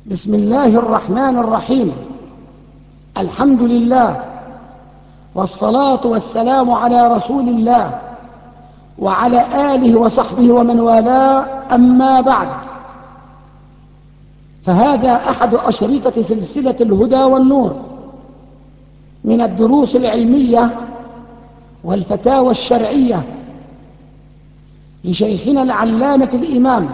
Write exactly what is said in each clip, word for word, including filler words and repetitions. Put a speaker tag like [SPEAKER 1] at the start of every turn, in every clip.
[SPEAKER 1] بسم الله الرحمن الرحيم. الحمد لله والصلاة والسلام على رسول الله وعلى آله وصحبه ومن والاه، أما بعد، فهذا أحد أشرطة سلسلة الهدى والنور من الدروس العلمية والفتاوى الشرعية لشيخنا العلامة الإمام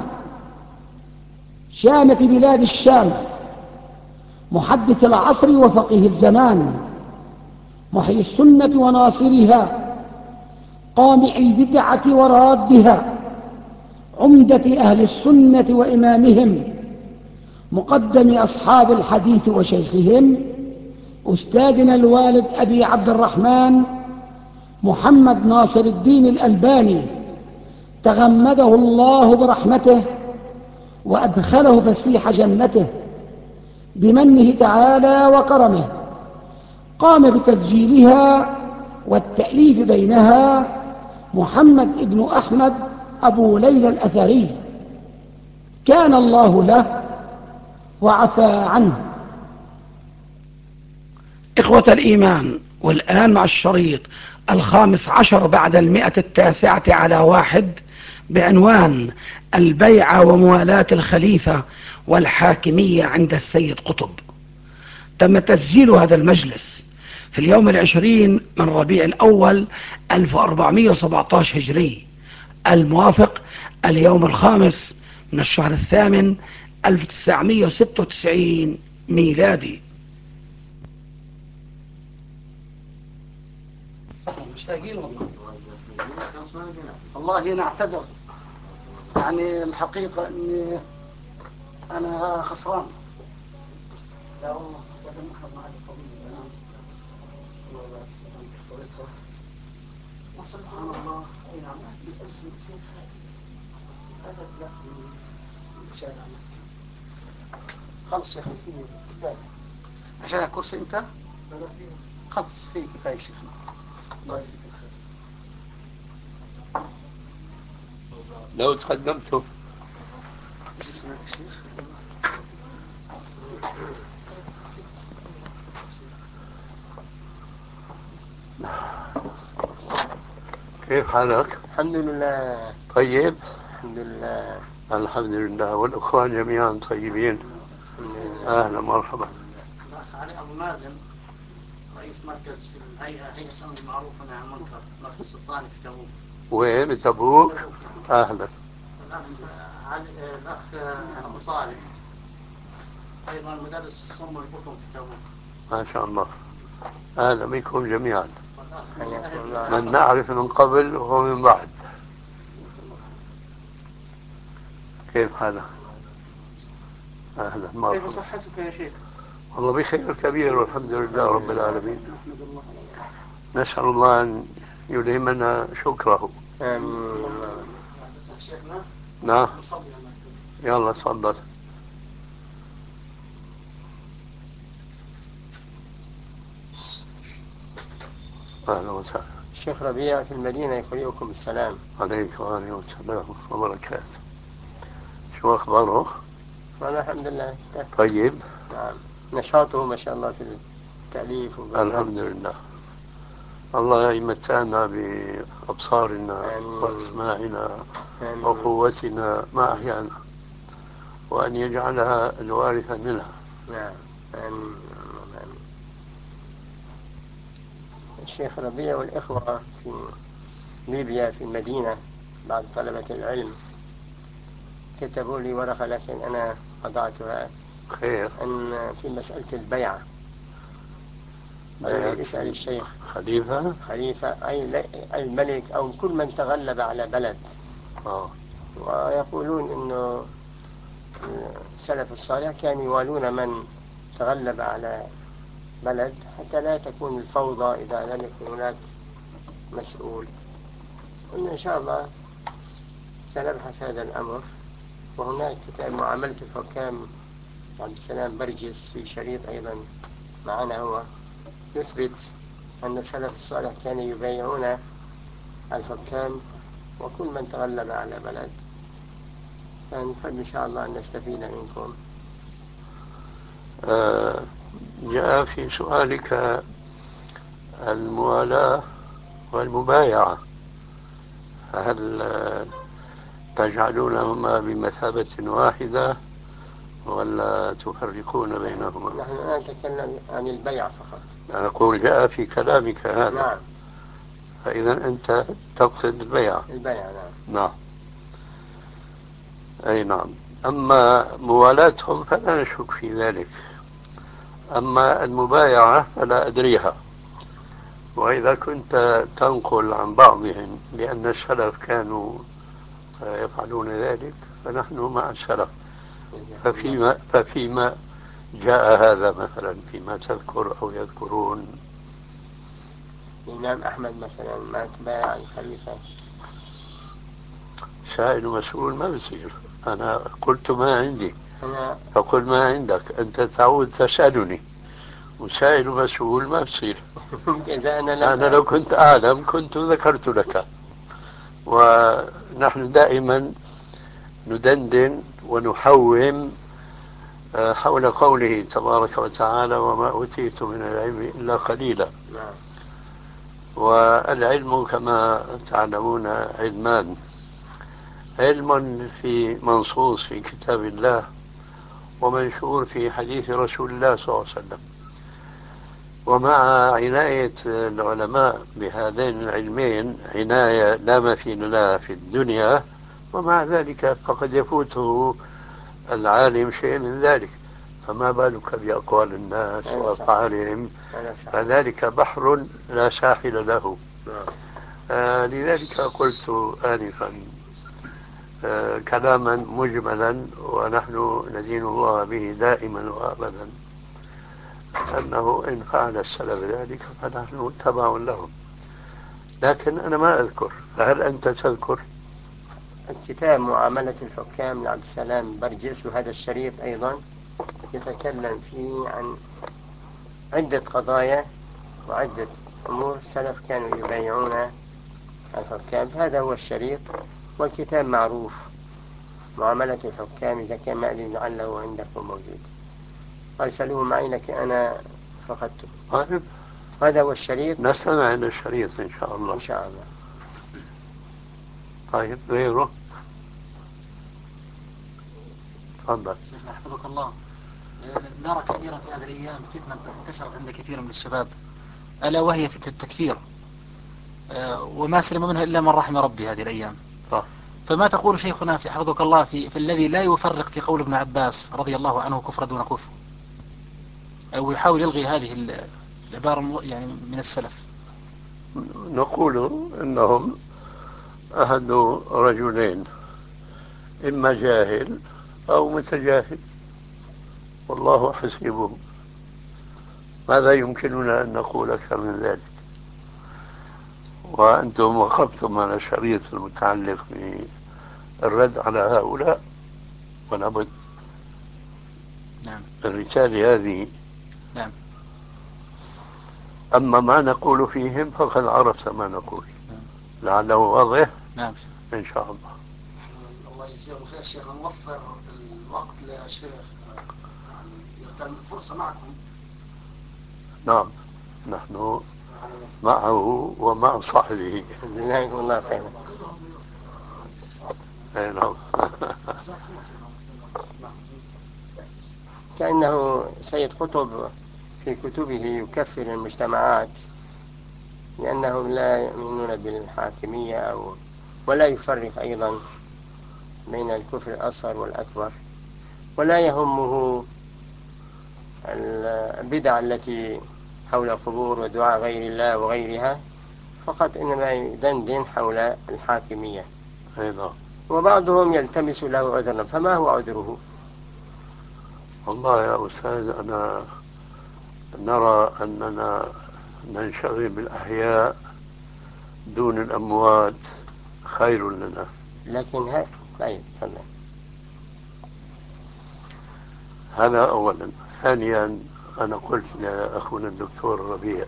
[SPEAKER 1] شامة بلاد الشام، محدث العصر وفقيه الزمان، محيي السنة وناصرها، قامع البدعة ورادها، عمدة أهل السنة وإمامهم، مقدم أصحاب الحديث وشيخهم، أستاذنا الوالد أبي عبد الرحمن محمد ناصر الدين الألباني، تغمده الله برحمته وأدخله فسيح جنته بمنه تعالى وكرمه. قام بتسجيلها والتأليف بينها محمد ابن أحمد أبو ليلى الأثري، كان الله له وعفى عنه. إخوة الإيمان، والآن مع الشريط الخامس عشر بعد المئة التاسعة على واحد بعنوان البيعة وموالاة الخليفة والحاكمية عند السيد قطب. تم تسجيل هذا المجلس في اليوم العشرين من ربيع الأول ألف وأربعمائة وسبعة عشر هجري، الموافق اليوم الخامس من الشهر الثامن ألف وتسعمائة وستة وتسعين ميلادي. مشتاقين والله والله نعتذر، يعني الحقيقة أني أنا خسران. لا والله لم أحضر معي القضية الآن. سبحان الله. أي نعم، بأزمة شيء هذا لا في شارع خلص يا أخي، في كفاية عشان الكرسي أنت خلص، في كفاية شيخنا، الله يجزيك الخير.
[SPEAKER 2] لو تقدمتوا
[SPEAKER 1] ايش اسمك يا شيخ؟
[SPEAKER 2] كيف حالك؟
[SPEAKER 3] الحمد لله.
[SPEAKER 2] طيب؟
[SPEAKER 3] الحمد لله.
[SPEAKER 2] الحمد لله، والأخوان جميعا طيبين. أهلا مرحبا.
[SPEAKER 1] الأخ علي أبو مازن، رئيس مركز في الهيئة هيئة الأمر بالمعروف والنهي عن المنكر، مركز سلطاني في تبوك.
[SPEAKER 2] وين بتبوك؟ أهلا.
[SPEAKER 1] الأخ أبو صالح أيضا مدرس في الصم والبكم في تبوك.
[SPEAKER 2] ما شاء الله، أهلا بكم جميعا،
[SPEAKER 3] حياكم
[SPEAKER 2] من نعرف من قبل ومن بعد. كيف حالك؟ أهلا مرحبا.
[SPEAKER 1] كيف صحتك يا شيخ؟
[SPEAKER 2] والله بخير كبير والحمد لله رب العالمين.
[SPEAKER 1] نحمد الله.
[SPEAKER 2] نسأل الله أن يلهمنا شكره.
[SPEAKER 3] آمين.
[SPEAKER 1] شيخنا
[SPEAKER 2] نعم، يلا تفضل. أهلا وسهلا.
[SPEAKER 3] الشيخ ربيع في المدينة يقرئكم السلام.
[SPEAKER 2] عليك وعليكم السلام وبركاته. شو أخباره؟
[SPEAKER 3] والله الحمد لله.
[SPEAKER 2] طيب.
[SPEAKER 3] نعم، نشاطه ما شاء الله في التأليف وبالرد.
[SPEAKER 2] الحمد لله، الله يمتعنا بأبصارنا
[SPEAKER 3] آمين.
[SPEAKER 2] وأسماعنا
[SPEAKER 3] آمين.
[SPEAKER 2] وقوتنا ما أحيانا، وأن يجعلها الوارث منها.
[SPEAKER 3] نعم، آمين. آمين. الشيخ ربيع والإخوة في ليبيا في المدينة بعض طلبة العلم كتبوا لي ورقة لكن أنا قطعتها.
[SPEAKER 2] خير.
[SPEAKER 3] أن في مسألة البيعة يسأل الشيخ
[SPEAKER 2] خليفة
[SPEAKER 3] خليفة أي الملك أو كل من تغلب على بلد.
[SPEAKER 2] آه.
[SPEAKER 3] ويقولون أنه السلف الصالح كانوا يوالون من تغلب على بلد حتى لا تكون الفوضى إذا لم يكن هناك مسؤول. إن شاء الله سنبحث هذا الأمر. وهناك كتاب معاملة الحكام عبد السلام برجس في شريط أيضا معنا، هو يثبت أن السلف الصالح كانوا يبايعون الحكام وكل من تغلب على بلد. فنحب إن شاء الله أن نستفيد منكم.
[SPEAKER 2] آه، جاء في سؤالك الموالاة والمبايعة، هل آه، تجعلونهما بمثابة واحدة ولا تفرقون بينهما؟
[SPEAKER 3] نحن الآن نتكلم عن البيع فقط.
[SPEAKER 2] أنا أقول جاء في كلامك هذا.
[SPEAKER 3] نعم.
[SPEAKER 2] فإذا أنت تقصد البيع.
[SPEAKER 3] البيع نعم.
[SPEAKER 2] نعم. أي نعم. أما موالاتهم فلا نشك في ذلك، أما المبايعة فلا أدريها. وإذا كنت تنقل عن بعضهم لأن السلف كانوا يفعلون ذلك فنحن مع السلف. ففيما, ففيما جاء هذا مثلا، فيما تذكر أو يذكرون؟
[SPEAKER 3] الإمام أحمد مثلا ما تبايع الخليفة.
[SPEAKER 2] سائل مسؤول ما بصير. أنا قلت ما عندي
[SPEAKER 3] أنا
[SPEAKER 2] فقل ما عندك. أنت تعود تسألني، وسائل مسؤول ما بصير.
[SPEAKER 3] إذا أنا لم
[SPEAKER 2] أنا لو كنت أعلم كنت ذكرت لك. ونحن دائما ندندن ونحوم حول قوله تبارك وتعالى: وما أوتيتم من العلم إلا قليلا.
[SPEAKER 3] نعم.
[SPEAKER 2] والعلم كما تعلمون علمان: علم في منصوص في كتاب الله، ومنشور في حديث رسول الله صلى الله عليه وسلم. ومع عناية العلماء بهذين العلمين عناية لا مثيل لها في الدنيا، ومع ذلك فقد يفوته العالم شيء من ذلك، فما بالك بأقوال الناس وأفعالهم؟ فذلك بحر لا ساحل له. آه لذلك قلت آنفا آه كلاما مجملا، ونحن ندين الله به دائما وأبدا، أنه إن فعل السلف ذلك فنحن تبع لهم. لكن أنا ما أذكر، فهل أنت تذكر؟
[SPEAKER 3] الكتاب معاملة الحكام لعبد السلام برجس، وهذا الشريط أيضا يتكلم فيه عن عدة قضايا وعدة أمور السلف كانوا يبايعون الحكام. هذا هو الشريط، والكتاب معروف معاملة الحكام. إذا كان ما أدري لعله عندكم موجود، أرسلوه معي لك أنا فقدته.
[SPEAKER 2] طيب،
[SPEAKER 3] هذا هو الشريط.
[SPEAKER 2] نستمع إلى الشريط إن شاء الله.
[SPEAKER 3] إن شاء الله.
[SPEAKER 2] طيب، غيره؟ تفضل.
[SPEAKER 4] شيخنا حفظك الله، نرى كثيرا في هذه الأيام فتنة انتشرت عند كثير من الشباب، ألا وهي فتنة التكفير، وما سلم منها إلا من رحم ربي هذه الأيام.
[SPEAKER 2] صح.
[SPEAKER 4] فما تقول شيخنا في حفظك الله في, في الذي لا يفرق في قول ابن عباس رضي الله عنه كفر دون كفر، أو يحاول يلغي هذه العبارة يعني من السلف؟
[SPEAKER 2] نقول إنهم أحد رجلين، إما جاهل أو متجاهل، والله حسيبهم. ماذا يمكننا أن نقول أكثر من ذلك؟ وأنتم وقفتم على الشريط المتعلق بالرد على هؤلاء، ونبت
[SPEAKER 4] نعم.
[SPEAKER 2] الرسالة هذه.
[SPEAKER 4] نعم.
[SPEAKER 2] أما ما نقول فيهم فقد عرفت ما نقول.
[SPEAKER 4] نعم.
[SPEAKER 2] لعله واضح.
[SPEAKER 4] نعم
[SPEAKER 2] إن شاء الله.
[SPEAKER 4] الله يجزاكم خير شيخ، نوفر الوقت لشيخ يعني يغتنم الفرصة معكم.
[SPEAKER 2] نعم، نحن معه ومع صاحبه.
[SPEAKER 3] جزاكم الله خيرا.
[SPEAKER 2] نعم.
[SPEAKER 3] كأنه سيد قطب في كتبه يكفر المجتمعات لأنهم لا يؤمنون بالحاكمية، أو ولا يفرق أيضا بين الكفر الأصغر والأكبر، ولا يهمه البدع التي حول القبور ودعاء غير الله وغيرها، فقط إنما يدندن حول الحاكمية.
[SPEAKER 2] أيضا.
[SPEAKER 3] وبعضهم يلتمس له عذرا، فما هو عذره؟
[SPEAKER 2] والله يا أستاذ، أنا نرى أننا ننشغل بالأحياء دون الأموات خير لنا.
[SPEAKER 3] لكن هذا طيب تفضل.
[SPEAKER 2] هذا أولا. ثانيا، أنا قلت لأخونا الدكتور ربيع: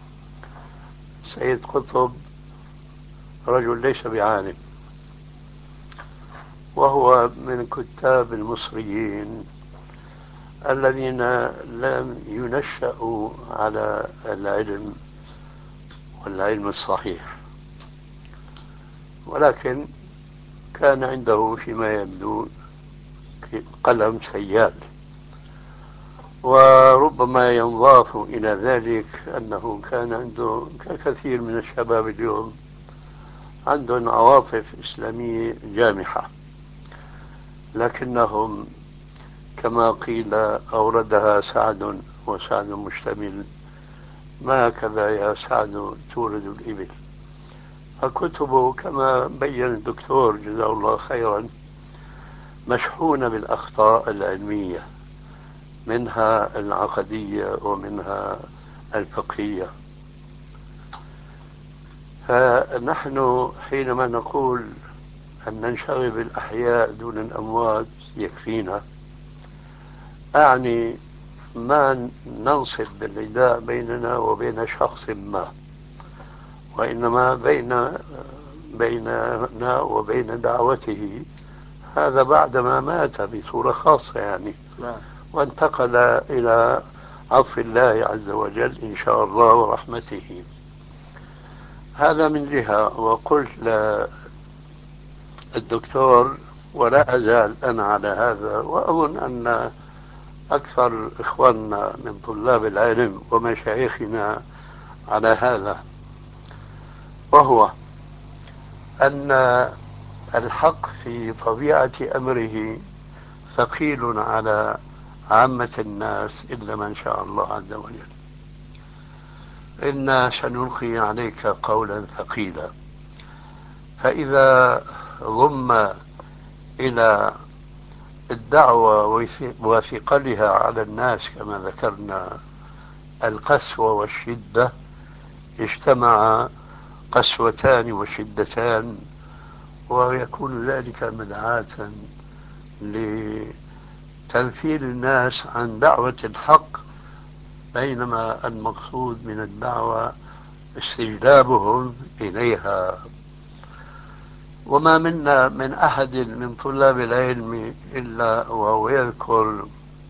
[SPEAKER 2] سيد قطب رجل ليس بعالم، وهو من الكتاب المصريين الذين لم ينشأوا على العلم والعلم الصحيح، ولكن كان عنده فيما يبدو قلم سيال. وربما ينضاف إلى ذلك أنه كان عنده كثير من الشباب اليوم عندهم عواطف إسلامية جامحة، لكنهم كما قيل أوردها سعد وسعد مشتمل، ما هكذا يا سعد تورد الإبل. فكتبه كما بين الدكتور جزاه الله خيرا مشحونة بالأخطاء العلمية، منها العقدية ومنها الفقهية. فنحن حينما نقول أن ننشغل بالأحياء دون الأموات يكفينا، أعني ما ننصب بالعداء بيننا وبين شخص ما، وإنما بين بيننا وبين دعوته، هذا بعدما مات بصورة خاصة يعني، وانتقل إلى عفو الله عز وجل إن شاء الله ورحمته. هذا من جهة. وقلت للدكتور ولا أزال أنا على هذا، وأظن أن أكثر إخواننا من طلاب العلم ومشايخنا على هذا، وهو أن الحق في طبيعة أمره ثقيل على عامة الناس إلا من شاء الله عز وجل. إنا سنلقي عليك قولا ثقيلا. فإذا ضم إلى الدعوة وثقلها على الناس كما ذكرنا القسوة والشدة، اجتمع قسوتان وشدتان، ويكون ذلك مدعاة لتنفير الناس عن دعوة الحق، بينما المقصود من الدعوة استجلابهم إليها. وما منا من أحد من طلاب العلم إلا وهو يذكر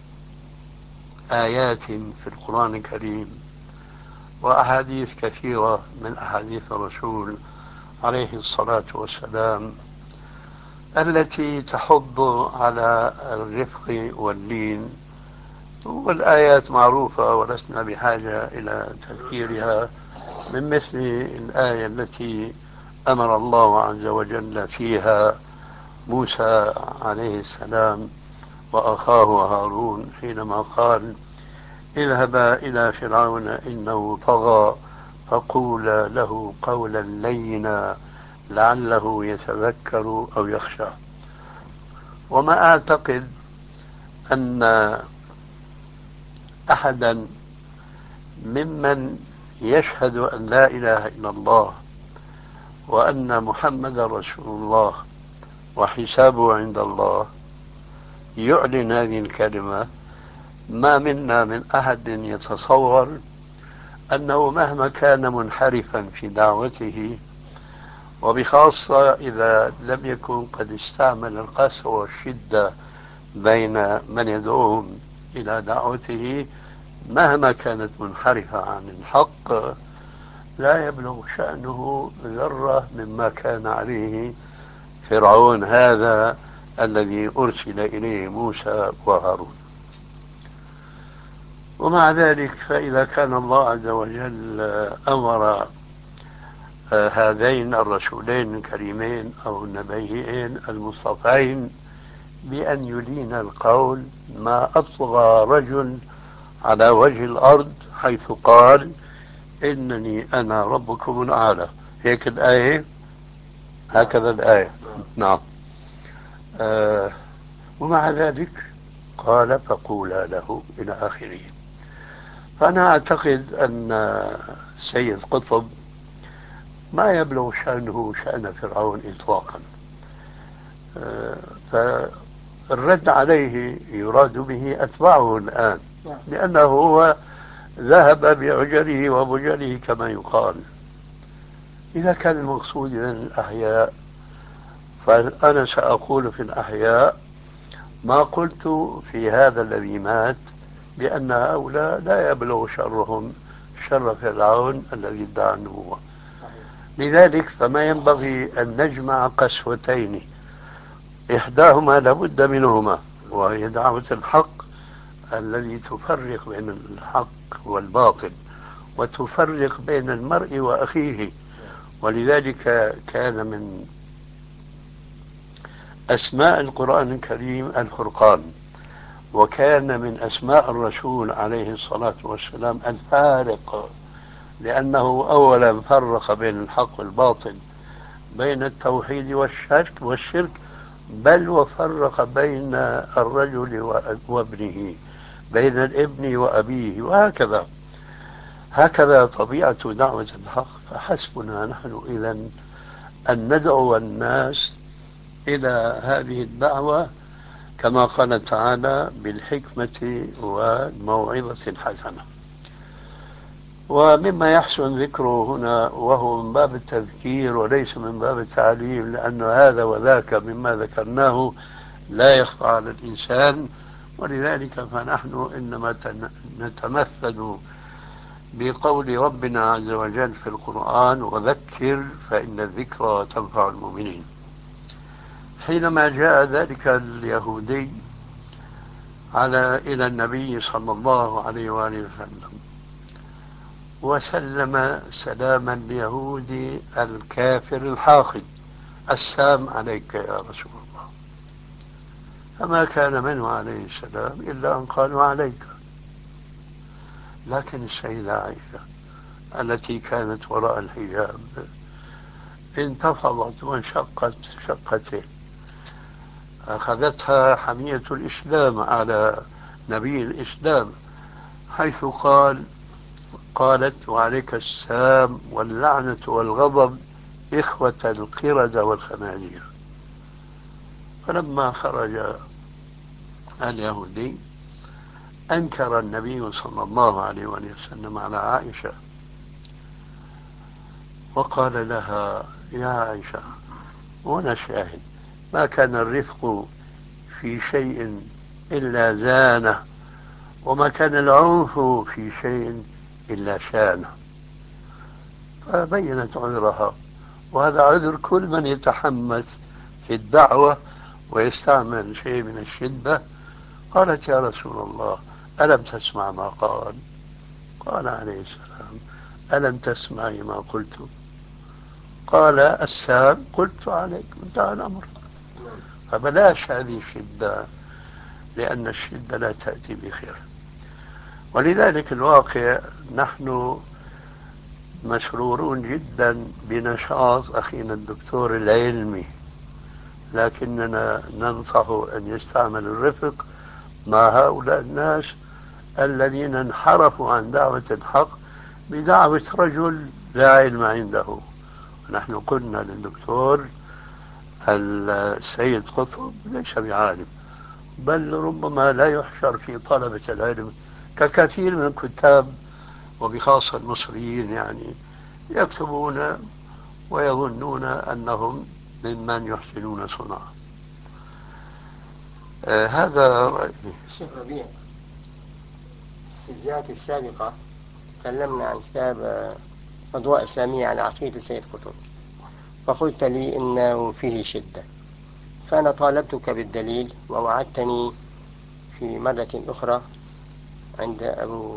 [SPEAKER 2] آيات في القرآن الكريم وأحاديث كثيرة من أحاديث الرسول عليه الصلاة والسلام التي تحض على الرفق واللين، والآيات معروفة ولسنا بحاجة إلى تذكيرها، من مثل الآية التي أمر الله عز وجل فيها موسى عليه السلام وأخاه هارون حينما قال اذهبا إلى فرعون إنه طغى فقولا له قولا لينا لعله يتذكر أو يخشى. وما أعتقد أن أحدا ممن يشهد أن لا إله إلا الله وأن محمد رسول الله وحسابه عند الله يعلن هذه الكلمة، ما منا من أحد يتصور أنه مهما كان منحرفا في دعوته، وبخاصة إذا لم يكن قد استعمل القسوة والشدة بين من يدعوهم إلى دعوته، مهما كانت منحرفة عن الحق لا يبلغ شأنه ذرة مما كان عليه فرعون هذا الذي أرسل إليه موسى وهارون. ومع ذلك فإذا كان الله عز وجل أمر هذين الرسولين الكريمين أو النبيين المصطفين بأن يلين القول، ما أطغى رجل على وجه الأرض حيث قال إنني أنا ربكم الأعلى. هيك الآية، هكذا الآية. نعم. آه ومع ذلك قال فقولا له إلى آخره. فأنا أعتقد أن السيد قطب ما يبلغ شأنه شأن فرعون إطلاقا. آه فالرد عليه يراد به أتباعه الآن، لأنه هو ذهب بعجله وبجله كما يقال. إذا كان المقصود من الأحياء، فأنا سأقول في الأحياء ما قلت في هذا الذي مات بأن هؤلاء لا يبلغ شرهم شر فرعون الذي ادعى النبوة. لذلك فما ينبغي أن نجمع قسوتين، إحداهما لابد منهما وهي دعوة الحق الذي تفرق بين الحق والباطل وتفرق بين المرء وأخيه. ولذلك كان من أسماء القرآن الكريم الفرقان، وكان من أسماء الرسول عليه الصلاة والسلام الفارق، لأنه أولا فرق بين الحق والباطل، بين التوحيد والشرك والشرك بل وفرق بين الرجل وابنه، بين الابن وأبيه، وهكذا. هكذا طبيعة دعوة الحق. فحسبنا نحن إذن أن ندعو الناس إلى هذه الدعوة كما قال تعالى بالحكمة والموعظة الحسنة. ومما يحسن ذكره هنا وهو من باب التذكير وليس من باب التعليم، لأن هذا وذاك مما ذكرناه لا يخفى على الإنسان، ولذلك فنحن إنما نتمثل بقول ربنا عز وجل في القرآن: وذكر فإن الذكرى تنفع المؤمنين. حينما جاء ذلك اليهودي على إلى النبي صلى الله عليه وآله وسلم وسلم سلام اليهودي الكافر الحاقد: السلام عليك يا رسول الله. فما كان منه عليه السلام إلا أن قال: وعليك. لكن السيدة عائشة التي كانت وراء الحجاب انتفضت وانشقت شقتين، أخذتها حمية الإسلام على نبي الإسلام، حيث قال قالت: وعليك السام واللعنة والغضب إخوة القردة والخنازير. فلما خرج اليهودي أنكر النبي صلى الله عليه وسلم على عائشة وقال لها: يا عائشة، وأنا شاهد، ما كان الرفق في شيء إلا زانه، وما كان العنف في شيء إلا شانه. فبينت عذرها، وهذا عذر كل من يتحمس في الدعوة ويستعمل شيء من الشدة. قالت: يا رسول الله، ألم تسمع ما قال؟ قال عليه السلام: ألم تسمعي ما قلت؟ قال: السام قلت عليك، انتهى الأمر. فبلاش هذه الشدة، لأن الشدة لا تأتي بخير. ولذلك الواقع نحن مسرورون جدا بنشاط أخينا الدكتور العلمي، لكننا ننصح أن يستعمل الرفق مع هؤلاء الناس الذين انحرفوا عن دعوة الحق بدعوة رجل لا علم عنده. نحن قلنا للدكتور السيد قطب ليس بعالم، بل ربما لا يحشر في طلبة العلم ككثير من الكتاب، وبخاصة المصريين، يعني يكتبون ويظنون أنهم ممن يحسنون صنعا. آه هذا رأيي.
[SPEAKER 3] الشيخ ربيع، في الزيارة السابقة تكلمنا عن كتاب أضواء إسلامية على عقيدة السيد قطب، فقلت لي إنه فيه شدة، فأنا طالبتك بالدليل ووعدتني في مرة أخرى عند أبو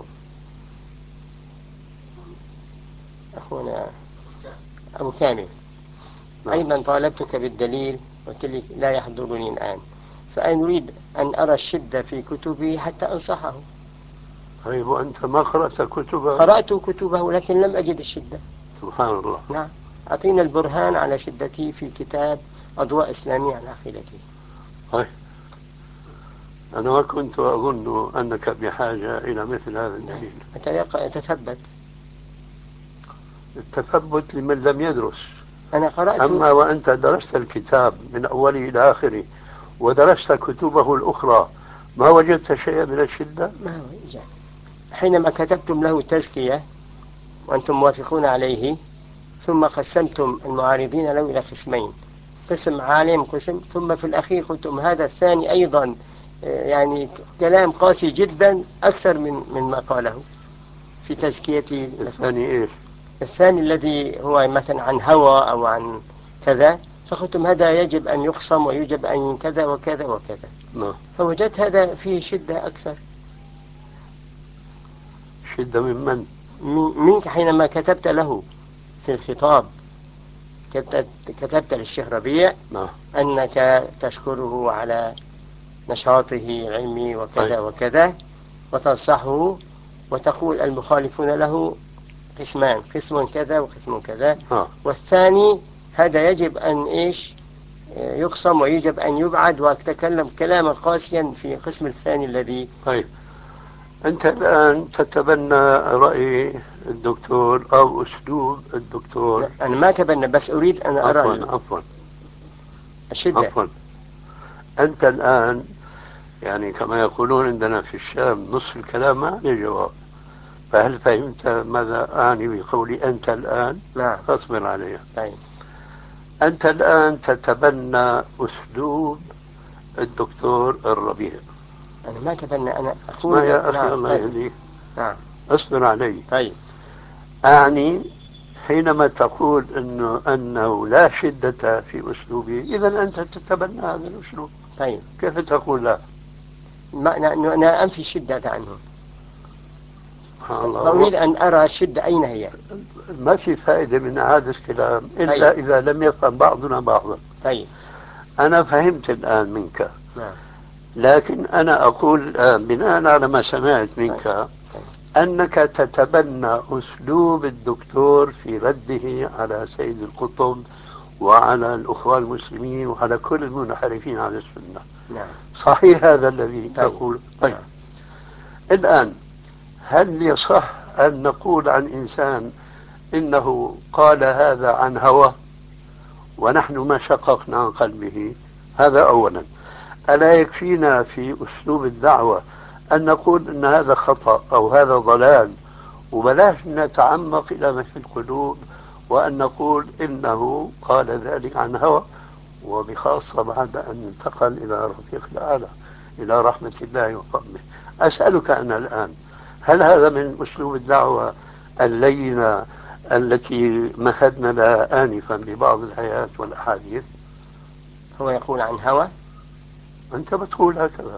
[SPEAKER 3] أخونا أبو كامل أيضا طالبتك بالدليل، قلت لي لا يحضرني الآن، فأنا أريد أن أرى الشدة في كتبه حتى أنصحه.
[SPEAKER 2] طيب، وأنت ما قرأت كتبه؟
[SPEAKER 3] قرأت كتبه لكن لم أجد الشدة.
[SPEAKER 2] سبحان الله.
[SPEAKER 3] نعم، أعطينا البرهان على شدته في كتاب أضواء إسلامية على عقيدته.
[SPEAKER 2] طيب، أنا ما كنت أظن أنك بحاجة إلى مثل هذا الدليل.
[SPEAKER 3] أتثبت.
[SPEAKER 2] التثبت لمن لم يدرس.
[SPEAKER 3] أنا قرأت.
[SPEAKER 2] أما وأنت درست الكتاب من أوله إلى آخره ودرست كتبه الأخرى، ما وجدت شيئا من الشدة؟
[SPEAKER 3] ما وجدت. حينما كتبتم له تزكية وأنتم موافقون عليه، ثم قسمتم المعارضين له إلى قسمين، قسم عالم قسم، ثم في الأخير قلتم هذا الثاني أيضا يعني كلام قاسي جدا أكثر من من ما قاله في تزكية.
[SPEAKER 2] الثاني إيش؟
[SPEAKER 3] الثاني الذي هو مثلا عن هوى أو عن كذا، فقلتم هذا يجب أن يخصم ويجب أن كذا وكذا وكذا.
[SPEAKER 2] نعم.
[SPEAKER 3] فوجدت هذا فيه شدة أكثر.
[SPEAKER 2] شدة من من؟
[SPEAKER 3] منك حينما كتبت له في الخطاب، كتبت, كتبت للشيخ ربيع
[SPEAKER 2] نعم.
[SPEAKER 3] أنك تشكره على نشاطه العلمي وكذا
[SPEAKER 2] أي.
[SPEAKER 3] وكذا، وتنصحه وتقول المخالفون له قسمان، قسم كذا وقسم كذا.
[SPEAKER 2] آه.
[SPEAKER 3] والثاني هذا يجب أن إيش يقسم ويجب أن يبعد، وتكلم كلاما قاسيا في قسم الثاني الذي.
[SPEAKER 2] طيب أنت الآن تتبنى رأي الدكتور أو أسلوب الدكتور؟
[SPEAKER 3] أنا ما تبنى، بس أريد أن أرى
[SPEAKER 2] عفوا عفوا
[SPEAKER 3] الشدة.
[SPEAKER 2] عفوا أنت الآن يعني كما يقولون عندنا في الشام نصف الكلام ما عليه جواب، فهل فهمت ماذا أعني بقولي أنت الآن؟
[SPEAKER 3] نعم.
[SPEAKER 2] فاصبر علي.
[SPEAKER 3] طيب.
[SPEAKER 2] أنت الآن تتبنى أسلوب الدكتور الربيع.
[SPEAKER 3] أنا ما تبنى، أنا أقول.
[SPEAKER 2] اسمع يا أخي
[SPEAKER 3] نعم.
[SPEAKER 2] الله
[SPEAKER 3] طيب.
[SPEAKER 2] يهديك.
[SPEAKER 3] نعم.
[SPEAKER 2] اصبر علي.
[SPEAKER 3] طيب.
[SPEAKER 2] أعني حينما تقول إنه أنه لا شدة في أسلوبه، إذا أنت تتبنى هذا الأسلوب.
[SPEAKER 3] طيب.
[SPEAKER 2] كيف تقول لا؟
[SPEAKER 3] ما أنا, أنا أنفي الشدة عنه،
[SPEAKER 2] الله.
[SPEAKER 3] فأريد أن أرى الشدة أين هي.
[SPEAKER 2] ما في فائدة من هذا الكلام إلا
[SPEAKER 3] طيب.
[SPEAKER 2] إذا لم يفهم بعضنا بعضا.
[SPEAKER 3] طيب.
[SPEAKER 2] أنا فهمت الآن منك.
[SPEAKER 3] نعم.
[SPEAKER 2] لكن أنا أقول الآن بناء على ما سمعت منك.
[SPEAKER 3] طيب. طيب.
[SPEAKER 2] أنك تتبنى أسلوب الدكتور في رده على سيد القطب وعلى الأخوة المسلمين وعلى كل المنحرفين على السنة.
[SPEAKER 3] نعم.
[SPEAKER 2] صحيح هذا الذي
[SPEAKER 3] طيب.
[SPEAKER 2] تقول؟ طيب.
[SPEAKER 3] نعم.
[SPEAKER 2] الآن هل يصح أن نقول عن إنسان إنه قال هذا عن هوى ونحن ما شققنا عن قلبه؟ هذا أولا. ألا يكفينا في أسلوب الدعوة أن نقول أن هذا خطأ أو هذا ضلال، وبلاش نتعمق إلى ما في القلوب وأن نقول إنه قال ذلك عن هوى، وبخاصة بعد أن انتقل إلى رفيق الأعلى إلى رحمة الله وفضله. أسألك أنا الآن، هل هذا من أسلوب الدعوة اللينة التي مهدنا لها آنفا ببعض الآيات والأحاديث؟
[SPEAKER 3] هو يقول عن هوى.
[SPEAKER 2] أنت بتقول هكذا.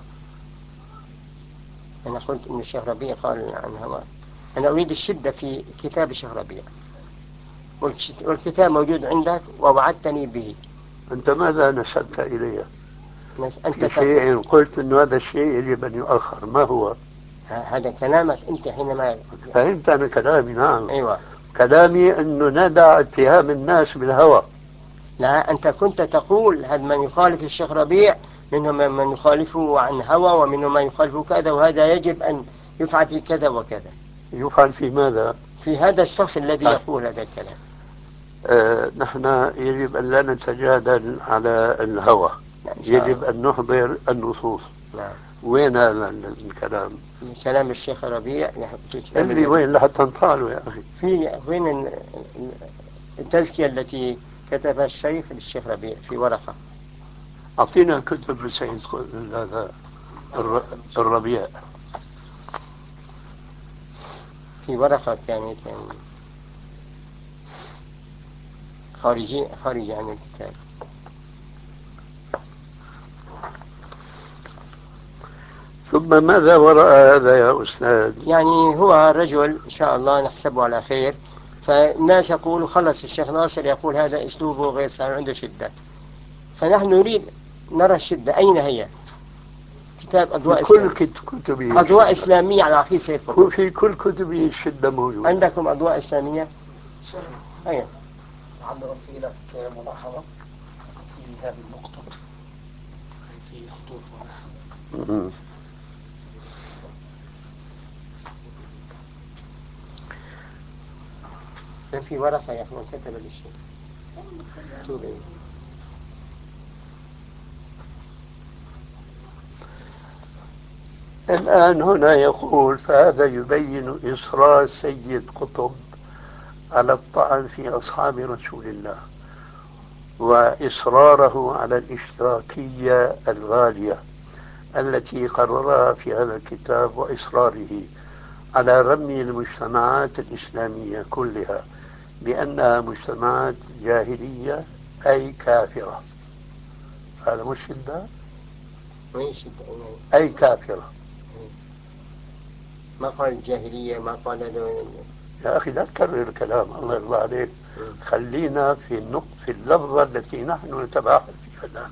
[SPEAKER 3] أنا قلت إن الشيخ ربيع قال عن هوى. أنا أريد الشدة في كتاب الشيخ ربيع، والكتاب موجود عندك ووعدتني به.
[SPEAKER 2] أنت ماذا نسبت إلي؟
[SPEAKER 3] أنت
[SPEAKER 2] في شيء قلت أن هذا الشيء يجب أن يؤخر، ما هو؟
[SPEAKER 3] هذا كلامك أنت حينما
[SPEAKER 2] فهمت أنا كلامي؟ نعم.
[SPEAKER 3] أيوة.
[SPEAKER 2] كلامي أنه ندع اتهام الناس بالهوى.
[SPEAKER 3] لا، أنت كنت تقول هل من يخالف الشيخ ربيع منهم من يخالفه عن هوى ومنهم من يخالفه كذا، وهذا يجب أن يفعل في كذا وكذا.
[SPEAKER 2] يفعل في ماذا؟
[SPEAKER 3] في هذا الشخص الذي
[SPEAKER 2] طيب.
[SPEAKER 3] يقول هذا الكلام.
[SPEAKER 2] آه نحن يجب أن لا نتجادل على الهوى، يجب أن نحضر النصوص.
[SPEAKER 3] نعم.
[SPEAKER 2] وين هذا الكلام؟
[SPEAKER 3] كلام الشيخ ربيع
[SPEAKER 2] اللي وين لحتى نطاله يا أخي؟
[SPEAKER 3] في وين التزكية التي كتبها الشيخ للشيخ ربيع في ورقة.
[SPEAKER 2] أعطينا كتب سيد هذا الربيع
[SPEAKER 3] في ورقة كانت يعني خارجي خارجي عن الكتاب.
[SPEAKER 2] ثم ماذا وراء هذا يا أستاذ؟
[SPEAKER 3] يعني هو رجل إن شاء الله نحسبه على خير، فالناس يقولوا خلص الشيخ ناصر يقول هذا أسلوبه غير صحيح عنده شدة، فنحن نريد نرى الشدة أين هي. كتاب أضواء
[SPEAKER 2] كل
[SPEAKER 3] كتبه أضواء إسلامية على عقيدة سيد قطب.
[SPEAKER 2] في كل كتبه الشدة موجودة.
[SPEAKER 3] عندكم أضواء إسلامية؟ أيه.
[SPEAKER 4] عندنا في لك ملاحظة في هذه النقطة في خطوط واضحة.
[SPEAKER 3] في ورقة يا أخوان كتب للشيخ توبي.
[SPEAKER 2] الآن هنا يقول فهذا يبين إصرار سيد قطب على الطعن في أصحاب رسول الله وإصراره على الاشتراكية الغالية التي قررها في هذا الكتاب وإصراره على رمي المجتمعات الإسلامية كلها بأنها مجتمعات جاهلية أي كافرة. هذا مش شدة؟ أي كافرة.
[SPEAKER 3] ما قال الجاهلية، ما قال
[SPEAKER 2] يا أخي لا تكرر الكلام، الله يرضى عليك. خلينا في النقطة في اللفظة التي نحن نتباحث فيها الآن.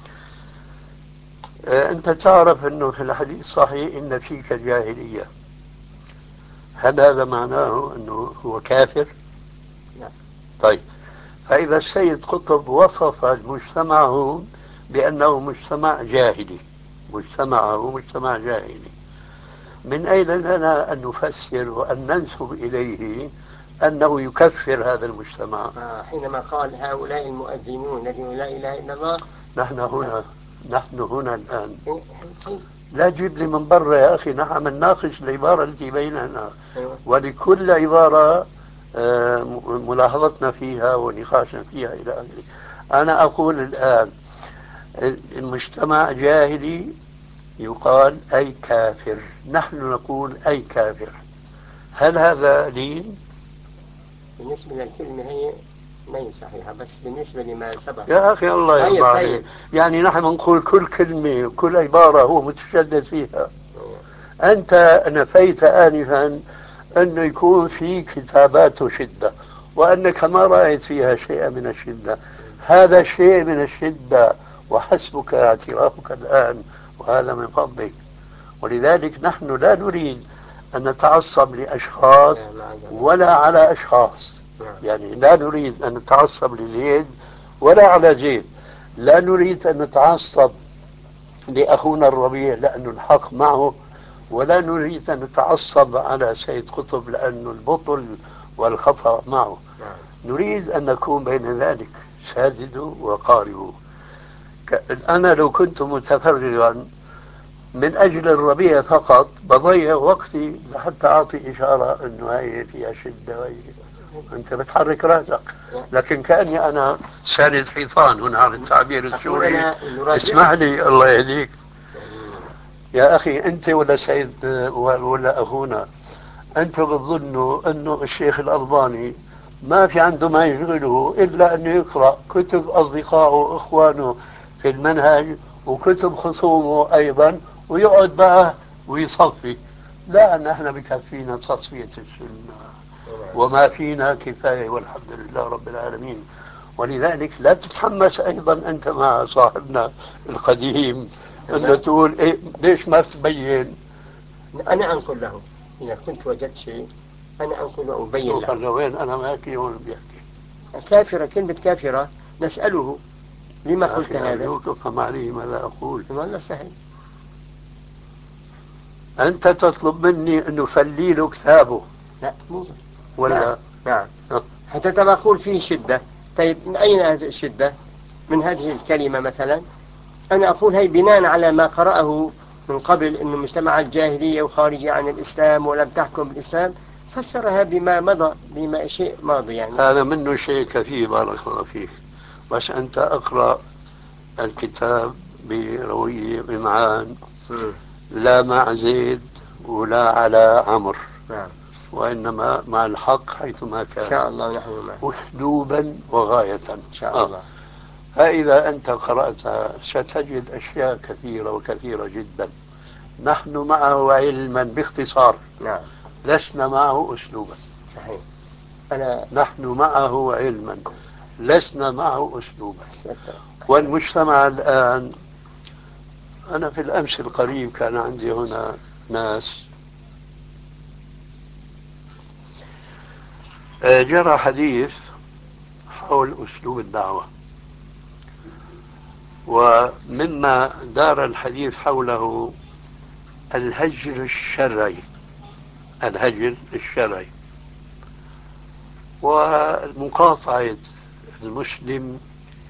[SPEAKER 2] أنت تعرف أنه في الحديث الصحيح إن فيك جاهلية، هل هذا معناه أنه هو كافر؟
[SPEAKER 3] لا.
[SPEAKER 2] طيب، فإذا السيد قطب وصف مجتمعه بأنه مجتمع جاهلي، مجتمعه مجتمع جاهلي، من أين لنا أن نفسر وأن ننسب إليه أنه يكفر هذا المجتمع؟
[SPEAKER 3] آه حينما قال هؤلاء المؤذنون الذين لا إله إلا الله.
[SPEAKER 2] نحن هنا نحن هنا الآن لا تجيب لي من برا يا أخي، نحن نناقش العبارة التي بيننا، ولكل عبارة ملاحظتنا فيها ونقاشنا فيها إلى آخره. أنا أقول الآن المجتمع جاهلي يقال أي كافر، نحن نقول أي كافر، هل هذا لين؟
[SPEAKER 3] بالنسبة للكلمة هي ما هي صحيحة، بس بالنسبة لما سبق
[SPEAKER 2] يا أخي الله يرضى عليك، يعني نحن نقول كل كلمة كل عبارة هو متشدد فيها. أنت نفيت آنفا أنه يكون في كتاباته شدة، وأنك ما رأيت فيها شيء من الشدة. هذا شيء من الشدة وحسبك اعترافك الآن، وهذا من فضلك. ولذلك نحن لا نريد أن نتعصب لأشخاص ولا على أشخاص، يعني لا نريد أن نتعصب لزيد ولا على زيد، لا نريد أن نتعصب لأخونا الربيع لأنه الحق معه، ولا نريد أن نتعصب على سيد قطب لأنه البطل والخطأ معه. نريد أن نكون بين ذلك، ساددوا وقاربوا. أنا لو كنت متفرغا من أجل الربيع فقط بضيع وقتي لحتى أعطي إشارة أنه هاي فيها شدة وهي أنت بتحرك راسك، لكن كأني أنا ساند حيطان هنا على التعبير السوري. اسمح لي الله يهديك يا أخي، أنت ولا سيد ولا أخونا، أنتم بتظنوا أنه الشيخ الألباني ما في عنده ما يشغله إلا أنه يقرأ كتب أصدقائه وإخوانه في المنهج وكتب خصومه أيضا ويقعد بقى ويصفي؟ لا، نحن بكفينا تصفية السنة وما فينا كفاية والحمد لله رب العالمين. ولذلك لا تتحمس أيضا أنت مع صاحبنا القديم أنه تقول إيه ليش ما تبين.
[SPEAKER 3] أنا أنقل له إذا كنت وجدت شيء، أنا أنقل وأبين له.
[SPEAKER 2] وين أنا ماكي هون بيحكي
[SPEAKER 3] كافرة، كلمة كافرة نسأله لما قلت هذا؟
[SPEAKER 2] افهم عليه ماذا أقول.
[SPEAKER 3] والله فهم.
[SPEAKER 2] أنت تطلب مني أنه فلي له كتابه.
[SPEAKER 3] لا مو
[SPEAKER 2] ولا
[SPEAKER 3] نعم, نعم. حتى ترى أقول فيه شدة. طيب من أين هذه الشدة؟ من هذه الكلمة مثلا. أنا أقول هي بناء على ما قرأه من قبل أنه مجتمع الجاهلية وخارجي عن الإسلام ولم تحكم بالإسلام، فسرها بما مضى، بما شيء ماضي يعني.
[SPEAKER 2] هذا منه شيء كثير بارك الله فيك، بس أنت أقرأ الكتاب بروية بمعان، لا مع زيد ولا على عمر،
[SPEAKER 3] نعم.
[SPEAKER 2] وإنما مع الحق حيثما كان
[SPEAKER 3] إن شاء الله نحن معه
[SPEAKER 2] أسلوبا وغاية إن
[SPEAKER 3] شاء الله.
[SPEAKER 2] فإذا أنت قرأتها ستجد أشياء كثيرة وكثيرة جدا. نحن معه علما باختصار،
[SPEAKER 3] نعم.
[SPEAKER 2] لسنا معه أسلوبا.
[SPEAKER 3] صحيح. أنا
[SPEAKER 2] نحن معه علما لسنا معه أسلوبا. والمجتمع الآن، أنا في الأمس القريب كان عندي هنا ناس جرى حديث حول أسلوب الدعوة، ومما دار الحديث حوله الهجر الشرعي، الهجر الشرعي ومقاطعة المسلم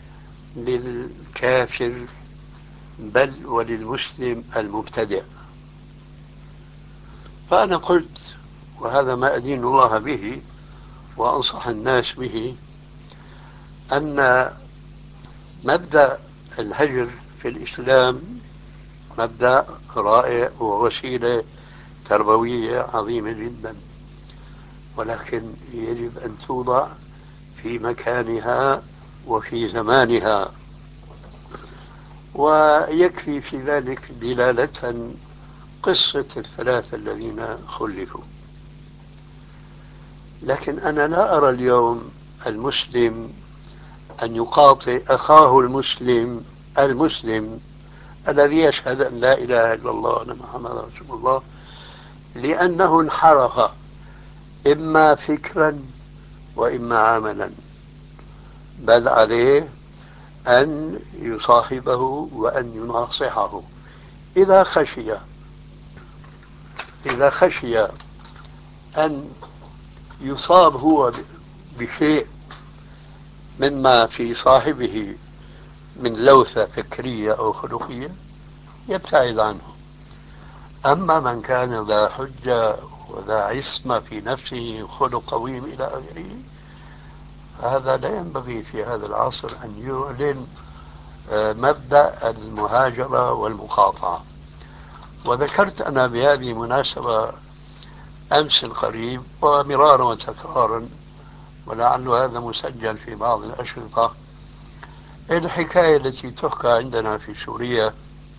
[SPEAKER 2] للكافر بل وللمسلم المبتدع. فأنا قلت، وهذا ما أدين الله به وأنصح الناس به، أن مبدأ الهجر في الإسلام مبدأ رائع ووسيلة تربوية عظيمة جدا، ولكن يجب أن توضع في مكانها وفي زمانها. ويكفي في ذلك دلالة قصة الثلاثة الذين خلفوا. لكن أنا لا أرى اليوم المسلم أن يقاطع أخاه المسلم المسلم الذي يشهد أن لا إله إلا الله وأن محمد رسول الله لأنه انحرف إما فكرا وإما عملا، بل عليه أن يصاحبه وأن يناصحه إذا خشي إذا خشي أن يصاب هو بشيء مما في صاحبه من لوثة فكرية أو خلقية يبتعد عنه. أما من كان ذا حجة وذا عصمة في نفسه خلق قويم إلى آخره، هذا لا ينبغي في هذا العصر أن يعلن مبدأ المهاجرة والمقاطعة. وذكرت أنا بهذه المناسبة أمس القريب ومرارا وتكرارا، ولعل هذا مسجل في بعض الأشرطة، الحكاية التي تحكى عندنا في سوريا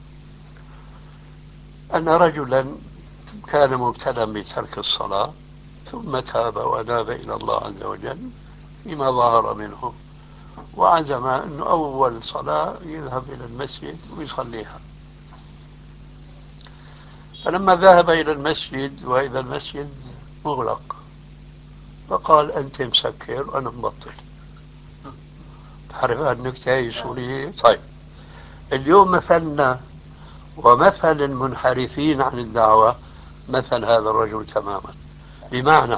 [SPEAKER 2] أن رجلا كان مبتلا بترك الصلاة ثم تاب وأناب إلى الله عز وجل فيما ظهر منه، وعزم أنه أول صلاة يذهب إلى المسجد ويصليها. فلما ذهب إلى المسجد وإذا المسجد مغلق، فقال أنت مسكر وأنا مبطل. تعرف النكتة هي سورية؟ طيب، اليوم مثلنا ومثل المنحرفين عن الدعوة مثل هذا الرجل تماما. بمعنى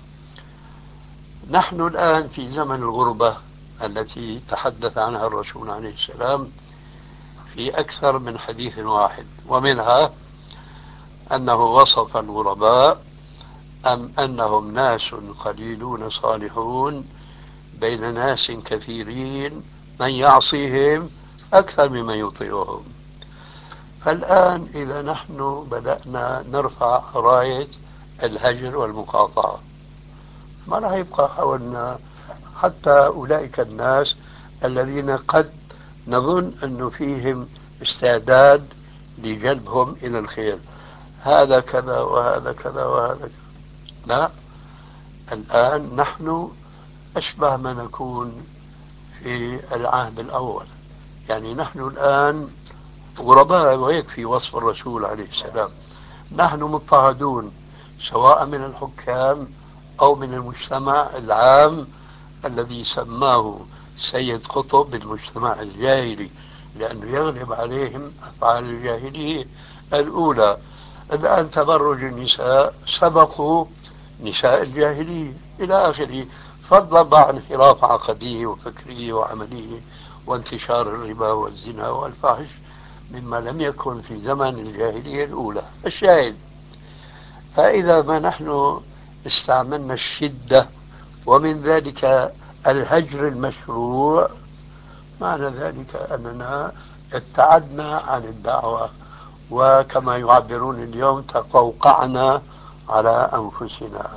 [SPEAKER 2] نحن الآن في زمن الغربة التي تحدث عنها الرسول عليه السلام في أكثر من حديث واحد، ومنها أنه وصف الغرباء أم أنهم ناس قليلون صالحون بين ناس كثيرين من يعصيهم أكثر ممن يطيعهم. فالآن إذا نحن بدأنا نرفع راية الهجر والمقاطعة، ما راح يبقى حولنا حتى أولئك الناس الذين قد نظن أنه فيهم استعداد لجلبهم إلى الخير، هذا كذا وهذا كذا وهذا كذا. لا، الآن نحن أشبه ما نكون في العهد الأول، يعني نحن الآن غرباء، ويكفي وصف الرسول عليه السلام. نحن مضطهدون سواء من الحكام أو من المجتمع العام الذي سماه سيد قطب بالمجتمع الجاهلي، لأنه يغلب عليهم أفعال الجاهلية الأولى. الآن تبرج النساء سبقوا نساء الجاهلية إلى آخره، فضلا عن انحراف عقدي وفكري وعملي وانتشار الربا والزنا والفحش مما لم يكن في زمن الجاهلية الأولى. الشاهد، فإذا ما نحن استعملنا الشدة ومن ذلك الهجر المشروع، معنى ذلك أننا ابتعدنا عن الدعوة، وكما يعبرون اليوم تقوقعنا على أنفسنا.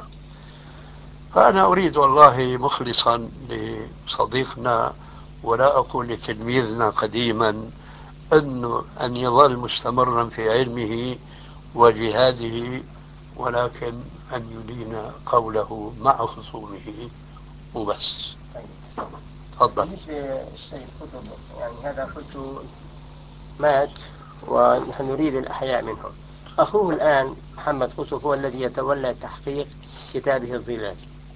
[SPEAKER 2] فأنا أريد والله مخلصا لصديقنا، ولا أقول لتلميذنا قديما، أنه أن يظل مستمرا في علمه وجهاده، ولكن أن يدين قوله مع خصومه وبس.
[SPEAKER 3] طيب،
[SPEAKER 2] تفضل.
[SPEAKER 3] بالنسبة للسيد قطب، يعني هذا قلت مات ونحن نريد الأحياء منهم. أخوه الآن محمد قطب هو الذي يتولى تحقيق كتابه الظلال،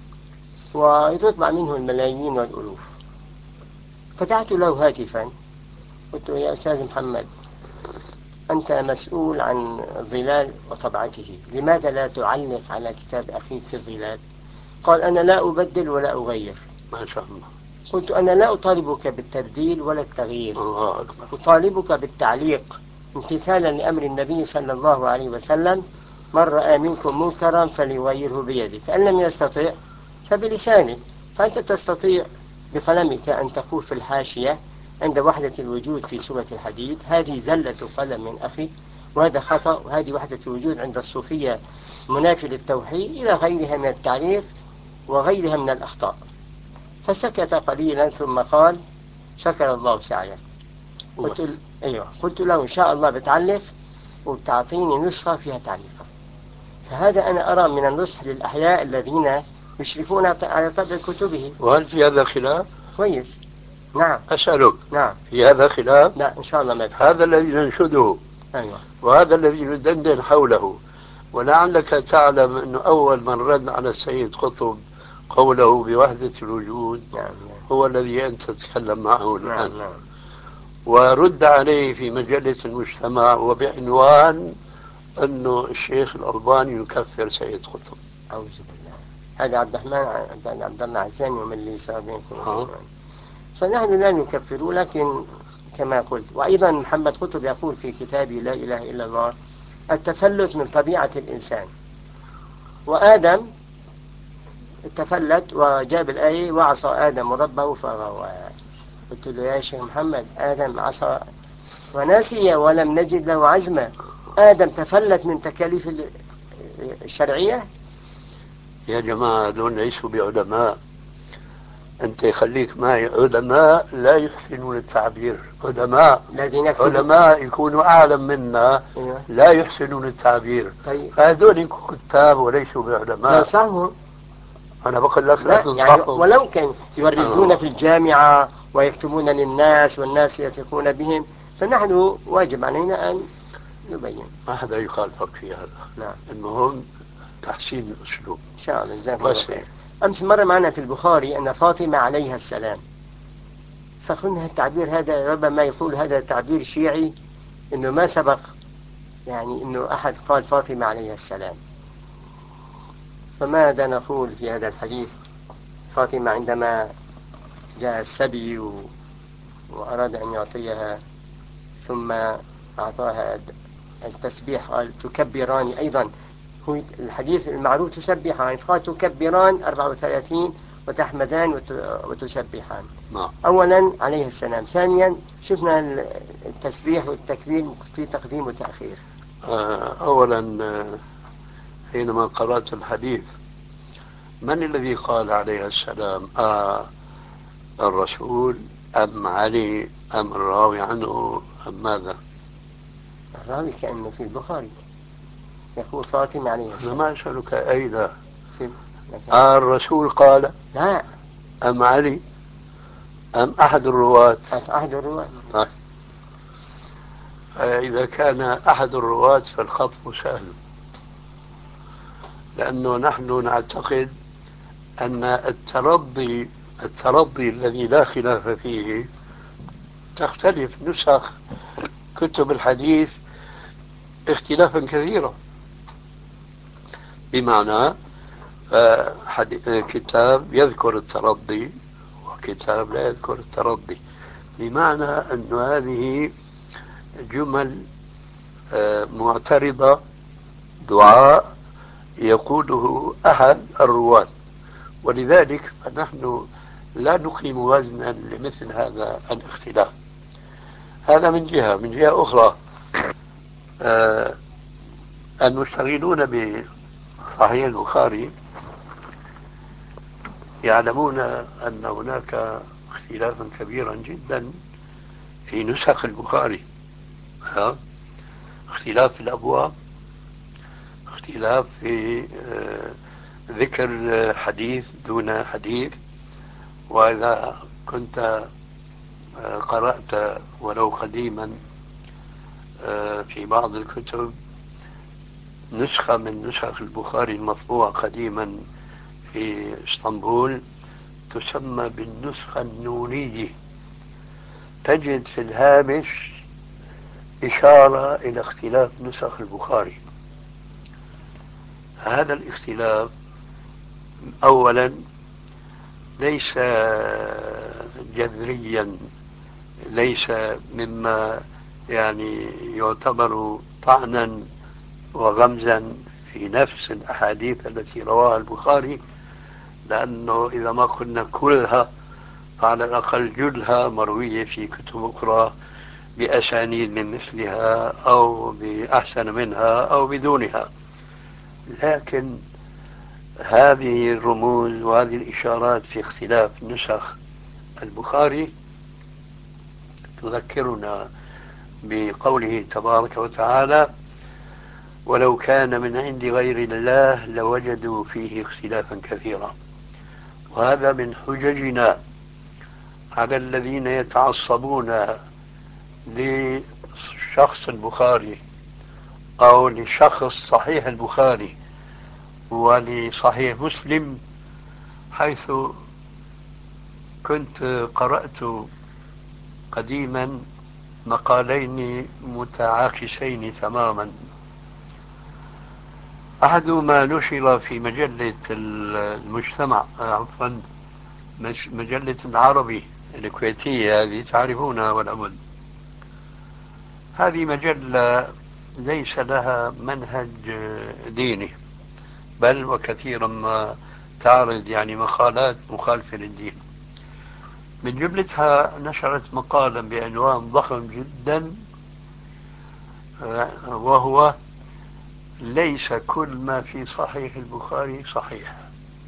[SPEAKER 3] ويطبع منه الملايين والألوف. فتحت له هاتفا قلت: يا أستاذ محمد، أنت مسؤول عن الظلال وطبعته، لماذا لا تعلق على كتاب أخيك في الظلال؟ قال: أنا لا أبدل ولا أغير.
[SPEAKER 2] ما شاء الله.
[SPEAKER 3] قلت: أنا لا أطالبك بالتبديل ولا التغيير،
[SPEAKER 2] الله أكبر.
[SPEAKER 3] أطالبك بالتعليق امتثالا لأمر النبي صلى الله عليه وسلم: من رأى منكم منكرا فليغيره بيده، فإن لم يستطع فبلسانه. فأنت تستطيع بقلمك أن تقول في الحاشية: عند وحدة الوجود في سورة الحديد، هذه زلة قلم من أخي، وهذا خطأ، وهذه وحدة الوجود عند الصوفية منافي للتوحيد، إلى غيرها من التعريف وغيرها من الأخطاء. فسكت قليلا ثم قال: شكر الله سعيك. قلت, أيوة. قلت له: إن شاء الله بتعلق وبتعطيني نسخة فيها تعليقات. فهذا أنا أرى من النصح للأحياء الذين يشرفون على طبع كتبه.
[SPEAKER 2] وهل في هذا خلاف؟
[SPEAKER 3] كويس. نعم.
[SPEAKER 2] أسألك.
[SPEAKER 3] نعم.
[SPEAKER 2] في هذا خلاف؟
[SPEAKER 3] لا إن شاء الله ما في.
[SPEAKER 2] هذا الذي ننشده.
[SPEAKER 3] أيوة.
[SPEAKER 2] وهذا الذي ندندن حوله. ولعلك تعلم أنه أول من رد على السيد قطب قوله بوحدة الوجود
[SPEAKER 3] نعم.
[SPEAKER 2] هو الذي أنت تتكلم معه الآن.
[SPEAKER 3] نعم. نعم.
[SPEAKER 2] ورد عليه في مجلة المجتمع وبعنوان أنه الشيخ الألباني يكفر سيد قطب.
[SPEAKER 3] أعوذ بالله. هذا عبد الرحمن بن عبد الله عزام ومن اللي صار بينكم. فنحن لا نكفر، لكن كما قلت. وأيضا محمد قطب يقول في كتابه لا إله إلا الله: التفلت من طبيعة الإنسان. وآدم تفلت وجاب الآية: وعصى آدم ربه فغوى. قلت له: يا شيخ محمد، آدم عصى ونسي ولم نجد له عزما. آدم تفلت من تكاليف الشرعية.
[SPEAKER 2] يا جماعة دول ليسوا بعلماء. أنت خليك معي. علماء لا يحسنون التعبير. علماء علماء يكونوا أعلم منا.
[SPEAKER 3] أيوة.
[SPEAKER 2] لا يحسنون التعبير.
[SPEAKER 3] طيب.
[SPEAKER 2] فهذول كتاب وليسوا بعلماء.
[SPEAKER 3] صحهم.
[SPEAKER 2] أنا بقول لك لا, لا تنصحهم.
[SPEAKER 3] يعني ولو كان يوردون في الجامعة ويكتبون للناس والناس يثقون بهم، فنحن واجب علينا أن نبين.
[SPEAKER 2] ما حدا يخالفك في هذا.
[SPEAKER 3] نعم.
[SPEAKER 2] المهم تحسين الأسلوب.
[SPEAKER 3] إن شاء الله. جزاكم الله خير. أمس مرة معنا في البخاري أن فاطمة عليها السلام، فقلنا التعبير هذا ربما يقول هذا تعبير شيعي، إنه ما سبق يعني إنه أحد قال فاطمة عليها السلام. فماذا نقول في هذا الحديث؟ فاطمة عندما جاء السبي و... وأراد أن يعطيها ثم أعطاها التسبيح قال: تكبران. أيضا هو الحديث المعروف تسبحان، قال: تكبران أربعة وثلاثين وتحمدان وت... وتسبحان.
[SPEAKER 2] نعم.
[SPEAKER 3] أولا عليه السلام. ثانيا شفنا التسبيح والتكبير في تقديم وتأخير.
[SPEAKER 2] أولا حينما قرأت الحديث من الذي قال عليه السلام؟ آه الرسول أم علي أم الراوي عنه أم ماذا؟
[SPEAKER 3] الراوي كأنه في البخاري يقول فاطمة عليه السلام.
[SPEAKER 2] أنا ما أسألك أين.
[SPEAKER 3] آه
[SPEAKER 2] الرسول قال
[SPEAKER 3] لا
[SPEAKER 2] أم علي أم أحد الرواة؟
[SPEAKER 3] أحد الرواة.
[SPEAKER 2] طيب. إذا كان أحد الرواة فالخطب سهل، لأنه نحن نعتقد أن الترضي الترضي الذي لا خلاف فيه تختلف نسخ كتب الحديث اختلافا كثيرا. بمعنى كتاب يذكر الترضي وكتاب لا يذكر الترضي، بمعنى أن هذه جمل معترضة، دعاء يقوله أحد الرواة، ولذلك فنحن لا نقيم وزنا لمثل هذا الاختلاف. هذا من جهة. من جهة أخرى آه المشتغلون بصحيح البخاري يعلمون أن هناك اختلافا كبيرا جدا في نسخ البخاري. ها؟ اختلاف في الأبواب، اختلاف في آه ذكر حديث دون حديث. وإذا كنت آه قرأت ولو قديما آه في بعض الكتب نسخة من نسخ البخاري المطبوع قديما في اسطنبول تسمى بالنسخة النونية، تجد في الهامش إشارة إلى اختلاف نسخ البخاري. هذا الاختلاف أولا ليس جذريا، ليس مما يعني يعتبر طعنا وغمزا في نفس الأحاديث التي رواها البخاري، لأنه إذا ما قلنا كلها فعلى الأقل جلها مروية في كتب أخرى بأسانيد من مثلها أو بأحسن منها أو بدونها. لكن هذه الرموز وهذه الإشارات في اختلاف نسخ البخاري تذكرنا بقوله تبارك وتعالى: ولو كان من عند غير الله لوجدوا فيه اختلافا كثيرا. وهذا من حججنا على الذين يتعصبون لشخص البخاري أو لشخص صحيح البخاري ولصحيح مسلم، حيث كنت قرأت قديما مقالين متعاكسين تماما. أحدهما نشر في مجلة المجتمع، عفوا مجلة العربي الكويتية هذه تعرفونها ولا بد. هذه مجلة ليس لها منهج ديني، بل وكثيرا ما تعرض يعني مقالات مخالفة للدين. من جملتها نشرت مقالا بعنوان ضخم جدا، وهو: ليس كل ما في صحيح البخاري صحيح.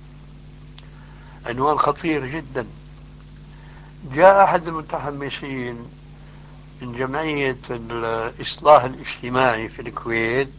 [SPEAKER 2] عنوان خطير جدا. جاء أحد المتحمسين من جمعية الإصلاح الاجتماعي في الكويت،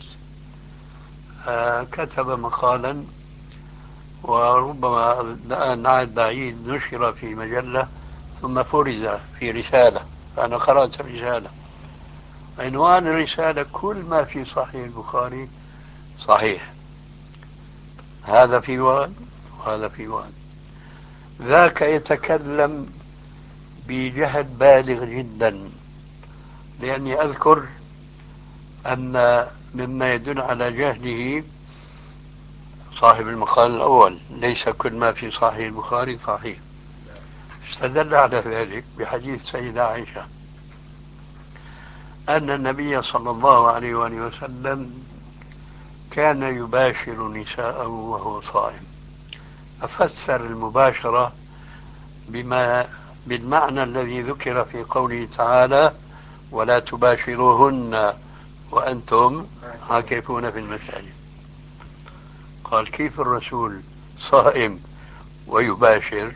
[SPEAKER 2] كتب مقالا، وربما الآن عاد بعيد، نشر في مجلة ثم فرز في رسالة، فأنا قرأت الرسالة. عنوان الرسالة: كل ما في صحيح البخاري صحيح. هذا في واد وهذا في واد. ذاك يتكلم بجهل بالغ جدا، لأني أذكر أن مما يدل على جهله صاحب المقال الأول: ليس كل ما في صحيح البخاري صحيح. استدل على ذلك بحديث سيدة عائشة أن النبي صلى الله عليه وآله وسلم كان يباشر نساءه وهو صائم، ففسر المباشرة بما بالمعنى الذي ذكر في قوله تعالى: ولا تباشروهن وأنتم عاكفون في المساجد. قال: كيف الرسول صائم ويباشر؟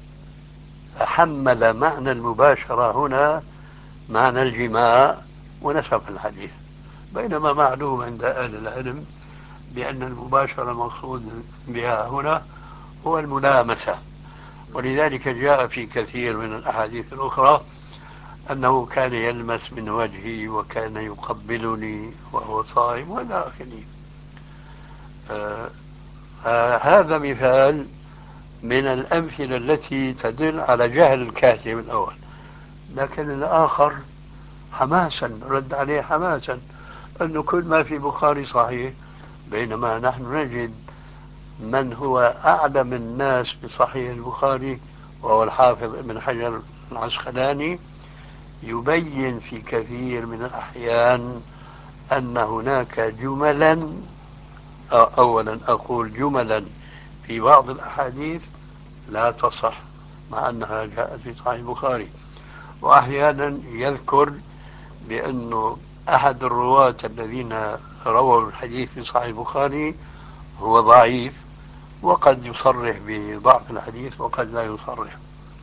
[SPEAKER 2] فحمل معنى المباشرة هنا معنى الجماع ونسب الحديث، بينما معلوم عند أهل العلم بأن المباشرة المقصود بها هنا هو الملامسة. ولذلك جاء في كثير من الأحاديث الأخرى أنه كان يلمس من وجهي وكان يقبلني وهو صائم وإلى آخره. آه آه هذا مثال من الأمثلة التي تدل على جهل الكاتب الأول. لكن الآخر حماسا رد عليه حماسا أنه كل ما في بخاري صحيح، بينما نحن نجد من هو أعلم الناس بصحيح البخاري وهو الحافظ ابن حجر العسقلاني يبين في كثير من الأحيان أن هناك جملا، أولا أقول جملا في بعض الأحاديث لا تصح مع أنها جاءت في صحيح البخاري. وأحيانا يذكر بأنه أحد الرواة الذين رووا الحديث في صحيح البخاري هو ضعيف، وقد يصرح بضعف الحديث وقد لا يصرح.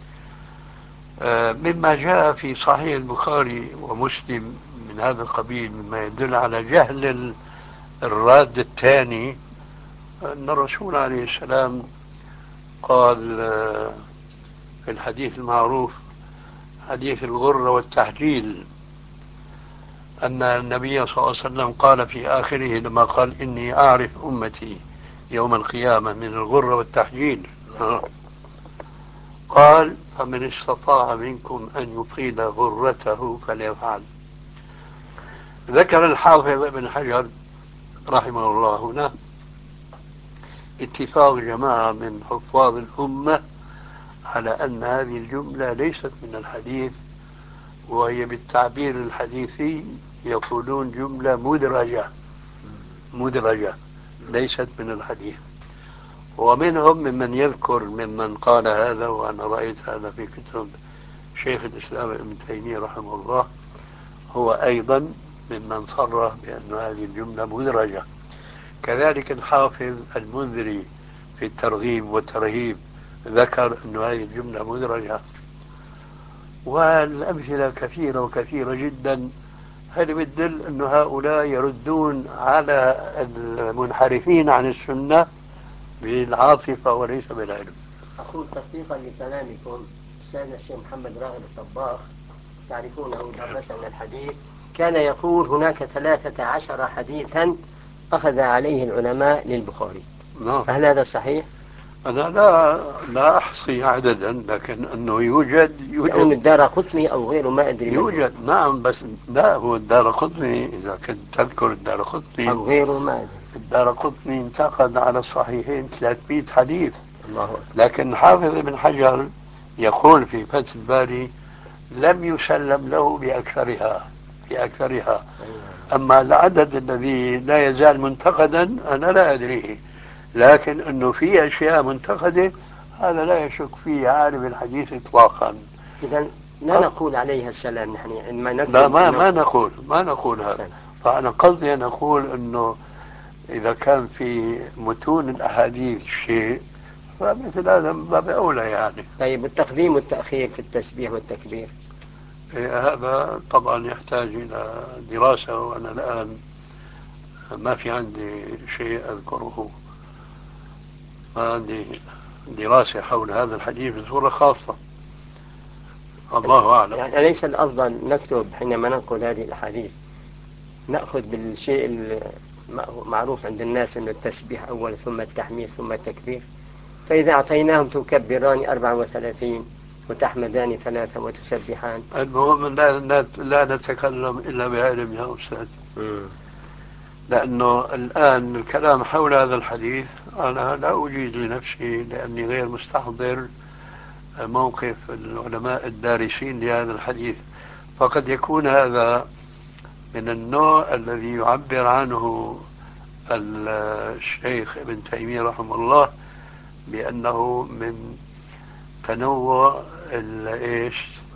[SPEAKER 2] مما جاء في صحيح البخاري ومسلم من هذا القبيل مما يدل على جهل الراد الثاني أن الرسول عليه السلام قال في الحديث المعروف حديث الغرة والتحجيل أن النبي صلى الله عليه وسلم قال في آخره لما قال: إني أعرف أمتي يوم القيامة من الغرة والتحجيل، قال: فمن استطاع منكم أن يطيل غرته فليفعل. ذكر الحافظ ابن حجر رحمه الله هنا اتفاق جماعة من حفاظ الأمة على أن هذه الجملة ليست من الحديث، وهي بالتعبير الحديثي يقولون جملة مدرجة مدرجة ليست من الحديث. ومنهم ممن يذكر ممن قال هذا، وأنا رأيت هذا في كتب شيخ الإسلام ابن تيمية رحمه الله، هو أيضا ممن صرح بأن هذه الجملة مدرجة. كذلك الحافظ المنذري في الترغيب والترهيب ذكر أن هذه الجملة مدرجة، والأمثلة كثيرة وكثيرة جدا. هذا يدل أن هؤلاء يردون على المنحرفين عن السنة بالعاطفة وليس بالعلم.
[SPEAKER 3] أقول تصديقا لكلامكم، سيدنا الشيخ محمد راغب الطباخ تعرفونه درسنا الحديث، كان يقول هناك ثلاثة عشر حديثا أخذ عليه العلماء للبخاري.
[SPEAKER 2] نعم.
[SPEAKER 3] فهل هذا صحيح؟
[SPEAKER 2] أنا لا لا أحصي عددا، لكن أنه يوجد يوجد
[SPEAKER 3] كون الدارقطني أو غيره ما أدري
[SPEAKER 2] يوجد نعم، بس لا، هو الدارقطني إذا كنت تذكر الدارقطني
[SPEAKER 3] أو غيره ما أدري.
[SPEAKER 2] الدارقطني انتقد على الصحيحين ثلاثمئة حديث.
[SPEAKER 3] الله أكبر.
[SPEAKER 2] لكن حافظ ابن حجر يقول في فتح الباري لم يسلم له بأكثرها بأكثرها أما العدد الذي لا يزال منتقدا أنا لا أدريه، لكن أنه في أشياء منتقدة هذا لا يشك فيه عالم الحديث إطلاقا.
[SPEAKER 3] إذا لا نقول عليها السلام نحن عندما نقول
[SPEAKER 2] لا ما ما نقول ما نقول هذا.
[SPEAKER 3] سلام.
[SPEAKER 2] فأنا قصدي أن أقول أنه إذا كان في متون الأحاديث شيء فمثل هذا من باب أولى يعني.
[SPEAKER 3] طيب التقديم والتأخير في التسبيح والتكبير؟
[SPEAKER 2] إيه هذا طبعا يحتاج إلى دراسة، وأنا الآن ما في عندي شيء أذكره، ما عندي دراسة حول هذا الحديث بصورة خاصة، الله أعلم.
[SPEAKER 3] يعني أليس الأفضل نكتب حينما ننقل هذه الأحاديث نأخذ بالشيء المعروف عند الناس أنه التسبيح أول ثم التحميد ثم التكبير، فإذا أعطيناهم تكبران أربعة وثلاثين وتحمدان ثلاثة وتسبحان.
[SPEAKER 2] المهم لا, لا, لا نتكلم إلا بعلم يا أستاذ، لأنه الآن الكلام حول هذا الحديث أنا لا أجيد لنفسي لأني غير مستحضر موقف العلماء الدارسين لهذا الحديث، فقد يكون هذا من النوع الذي يعبر عنه الشيخ ابن تيمية رحمه الله بأنه من تنوع ايش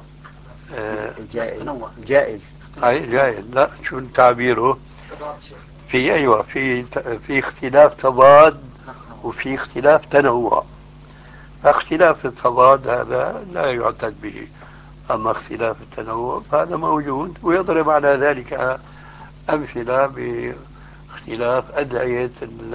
[SPEAKER 3] الجائز جائز
[SPEAKER 2] اي جائز، لا شو تعبيره في ايوه في في اختلاف تضاد وفي اختلاف تنوع. اختلاف التضاد هذا لا يعتد به، اما اختلاف التنوع فهذا موجود، ويضرب على ذلك امثله باختلاف ادعيه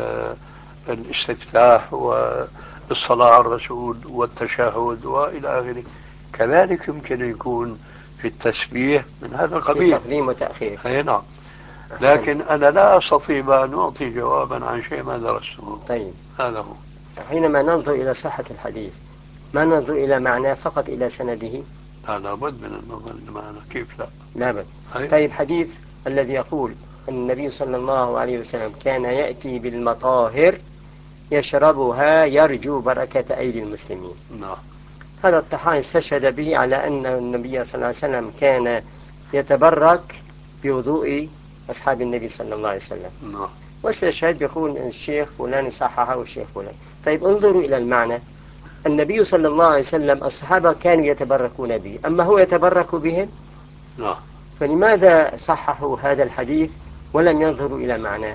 [SPEAKER 2] الاستفتاح والصلاة على الرسول والتشهد وإلى آخره. كذلك يمكن أن يكون في التسبيح من هذا القبيل،
[SPEAKER 3] في تقديم وتأخير.
[SPEAKER 2] أي نعم، لكن أنا لا أستطيع أن أعطي جوابا عن شيء ما درسته.
[SPEAKER 3] طيب
[SPEAKER 2] هذا هو.
[SPEAKER 3] حينما ننظر إلى صحة الحديث ما ننظر إلى معناه فقط إلى سنده؟
[SPEAKER 2] لا لابد من النظر لمعنى، كيف لا؟
[SPEAKER 3] لابد.
[SPEAKER 2] أي.
[SPEAKER 3] طيب حديث الذي يقول أن النبي صلى الله عليه وسلم كان يأتي بالمطاهر يشربها يرجو بركة أيدي المسلمين.
[SPEAKER 2] نعم.
[SPEAKER 3] هذا الطحان استشهد به على أن النبي صلى الله عليه وسلم كان يتبرك بوضوء أصحاب النبي صلى الله عليه وسلم.
[SPEAKER 2] نعم.
[SPEAKER 3] واستشهد بيقول الشيخ فلان صححه والشيخ فلان. طيب انظروا إلى المعنى، النبي صلى الله عليه وسلم الصحابة كانوا يتبركون به، أما هو يتبرك بهم؟
[SPEAKER 2] نعم.
[SPEAKER 3] فلماذا صححوا هذا الحديث ولم ينظروا إلى معناه؟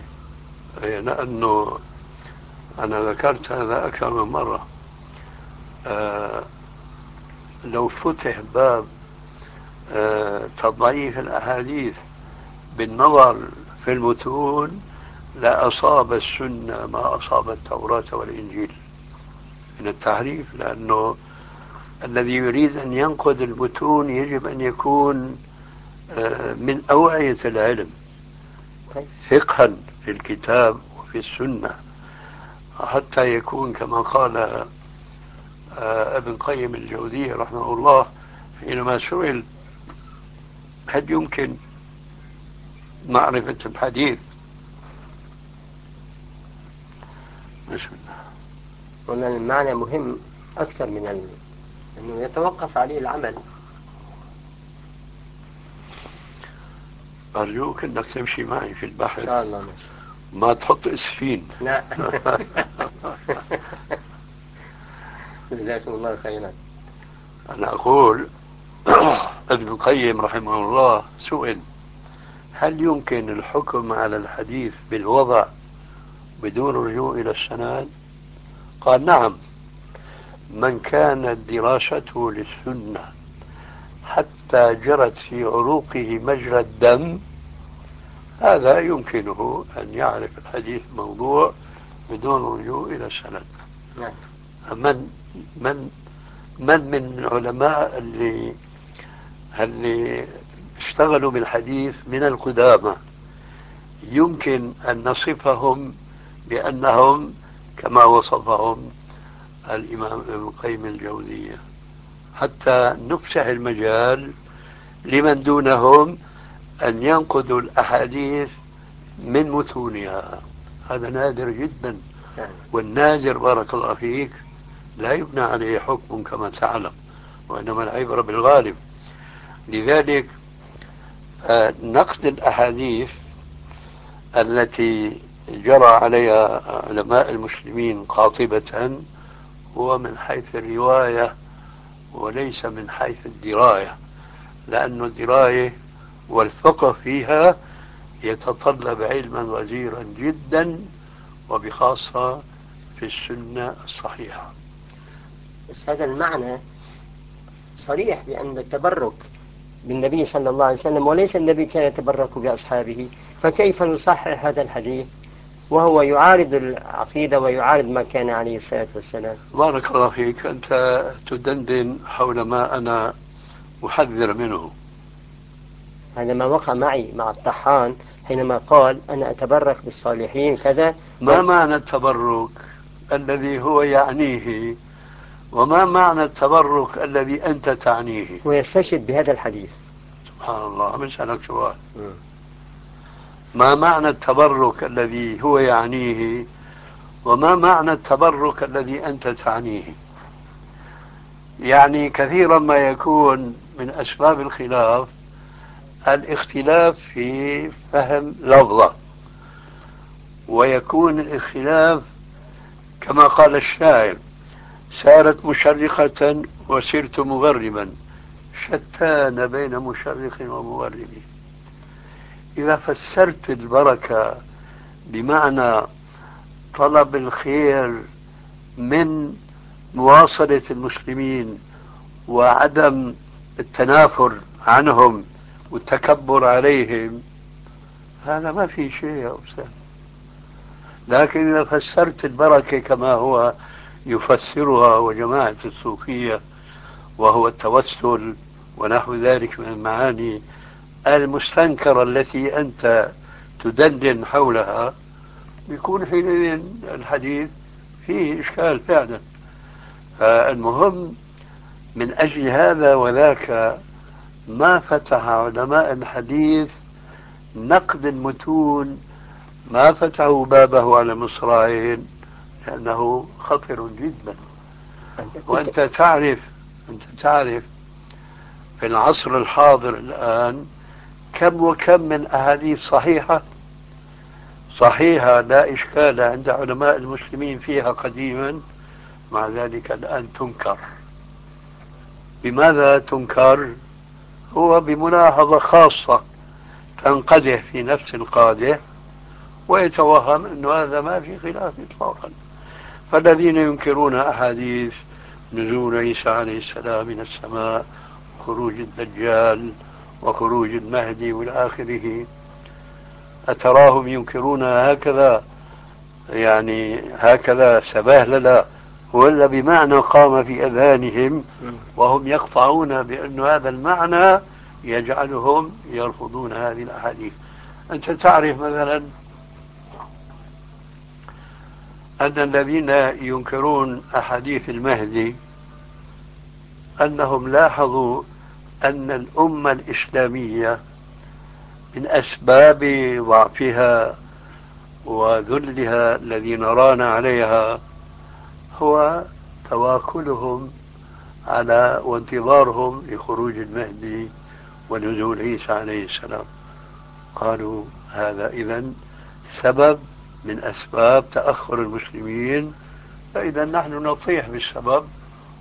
[SPEAKER 2] لأنه أنا ذكرت هذا أكثر من مرة. آه لو فتح باب آه تضعيف الأحاديث بالنظر في المتون لأصاب السنة ما أصاب التوراة والإنجيل من التحريف، لأنه الذي يريد أن ينقد المتون يجب أن يكون من أوعية العلم فقها في الكتاب وفي السنة، حتى يكون كما قال ابن قيم الجوزية رحمه الله حينما سئل هل يمكن معرفة الحديث. بسم الله.
[SPEAKER 3] قلنا المعنى مهم أكثر من ال... أنه يتوقف عليه العمل.
[SPEAKER 2] أرجوك أنك تمشي معي في البحث،
[SPEAKER 3] إن شاء الله ماشي.
[SPEAKER 2] ما تحط إسفين.
[SPEAKER 3] لا جزاكم الله خيرا.
[SPEAKER 2] أنا أقول ابن القيم رحمه الله سئل: هل يمكن الحكم على الحديث بالوضع بدون رجوع إلى السند؟ قال: نعم، من كانت دراسته للسنة حتى جرت في عروقه مجرى الدم هذا يمكنه أن يعرف الحديث موضوع بدون رجوع إلى السند.
[SPEAKER 3] نعم.
[SPEAKER 2] من من من من العلماء اللي اللي اشتغلوا بالحديث من القدامى يمكن أن نصفهم بأنهم كما وصفهم الإمام ابن القيم الجوزية، حتى نفسح المجال لمن دونهم أن ينقذوا الأحاديث من متونها. هذا نادر جدا، والنادر بارك الله فيك لا يبنى عليه حكم كما تعلم، وإنما العبرة بالغالب. لذلك نقد الأحاديث التي جرى عليها علماء المسلمين قاطبة هو من حيث الرواية وليس من حيث الدراية، لأن الدراية والفقه فيها يتطلب علما غزيرا جدا، وبخاصة في السنة الصحيحة.
[SPEAKER 3] بس هذا المعنى صريح بأن التبرك بالنبي صلى الله عليه وسلم، وليس النبي كان يتبرك بأصحابه، فكيف نصحح هذا الحديث وهو يعارض العقيدة ويعارض ما كان عليه الصلاة والسلام؟
[SPEAKER 2] بارك الله فيك، أنت تدندن حول ما أنا أحذر منه.
[SPEAKER 3] هذا ما وقع معي مع الطحان حينما قال أنا أتبرك بالصالحين كذا.
[SPEAKER 2] ما معنى التبرك الذي هو يعنيه، وما معنى التبرك الذي أنت تعنيه؟
[SPEAKER 3] ويستشهد بهذا الحديث.
[SPEAKER 2] سبحان الله، عم أسألك سؤال. ما معنى التبرك الذي هو يعنيه، وما معنى التبرك الذي أنت تعنيه؟ يعني كثيرا ما يكون من أسباب الخلاف الاختلاف في فهم لفظة، ويكون الاختلاف كما قال الشاعر: سارت مشرقة وسرت مغربا، شتان بين مشرق ومغرب. إذا فسرت البركة بمعنى طلب الخير من مواصلة المسلمين وعدم التنافر عنهم والتكبر عليهم، هذا ما في شيء يا أستاذ. لكن إذا فسرت البركة كما هو يفسرها وجماعة الصوفية، وهو التوسل ونحو ذلك من المعاني المستنكرة التي أنت تدندن حولها، يكون حينئذ الحديث فيه إشكال فعلا. فالمهم من أجل هذا وذاك ما فتح علماء الحديث نقد المتون، ما فتحوا بابه على مصراعين، لأنه خطر جدا. وأنت تعرف أنت تعرف في العصر الحاضر الآن كم وكم من أحاديث صحيحة صحيحة لا إشكال عند علماء المسلمين فيها قديما، مع ذلك الآن تنكر. بماذا تنكر؟ هو بملاحظة خاصة تنقدح في نفس القادح ويتوهم أن هذا ما في خلاف إطلاقا. فالذين ينكرون أحاديث نزول عيسى عليه السلام من السماء، خروج الدجال، وخروج المهدي والآخره، أتراهم ينكرون هكذا يعني هكذا سباهللا، ولا بمعنى قام في أذهانهم وهم يقطعون بأن هذا المعنى يجعلهم يرفضون هذه الأحاديث؟ أنت تعرف مثلا أن الذين ينكرون أحاديث المهدي أنهم لاحظوا أن الأمة الإسلامية من أسباب ضعفها وذلها الذي نرانا عليها هو تواكلهم على وانتظارهم لخروج المهدي ونزول عيسى عليه السلام. قالوا هذا إذن سبب من أسباب تأخر المسلمين، فإذا نحن نطيح بالسبب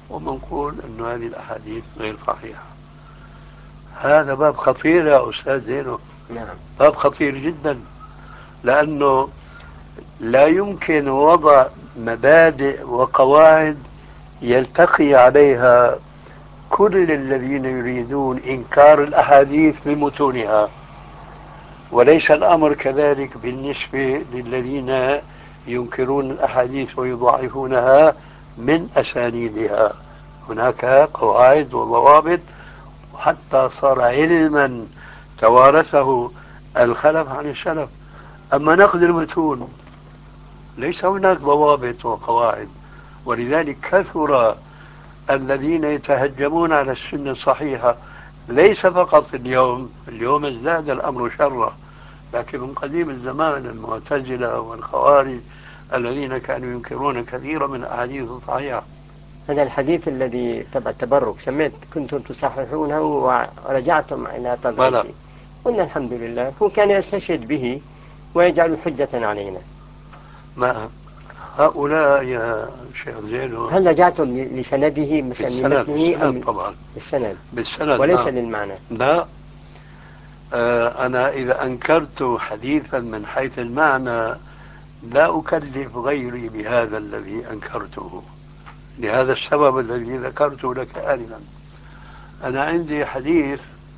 [SPEAKER 2] ومنقول أن هذه الأحاديث غير صحيحة. هذا باب خطير يا أستاذ زينو.
[SPEAKER 3] نعم.
[SPEAKER 2] باب خطير جدا، لأنه لا يمكن وضع مبادئ وقواعد يلتقي عليها كل الذين يريدون إنكار الأحاديث بمتونها، وليس الأمر كذلك بالنسبة للذين ينكرون الأحاديث ويضعفونها من أسانيدها. هناك قواعد وضوابط، حتى صار علما توارثه الخلف عن السلف. أما نقد المتون ليس هناك ضوابط وقواعد، ولذلك كثر الذين يتهجمون على السنة الصحيحة، ليس فقط اليوم، اليوم ازداد الأمر شرا، لكن من قديم الزمان المعتزلة والخوارج الذين كانوا ينكرون كثيرا من الأحاديث الصحيحة.
[SPEAKER 3] هذا الحديث الذي تبع التبرك سمعت كنتم تصححونه ورجعتم إلى تضعيفه، قلنا الحمد لله، هو كان يستشهد به ويجعل حجة علينا.
[SPEAKER 2] ما هؤلاء يا شيخ زينو،
[SPEAKER 3] هل رجعتم لسنده
[SPEAKER 2] بالسند, بالسند طبعا،
[SPEAKER 3] بالسند
[SPEAKER 2] بالسند
[SPEAKER 3] وليس
[SPEAKER 2] نعم.
[SPEAKER 3] للمعنى.
[SPEAKER 2] لا، آه أنا إذا أنكرت حديثا من حيث المعنى لا أكلف غيري بهذا الذي أنكرته، لهذا السبب الذي ذكرته لك آنفا. أنا عندي حديث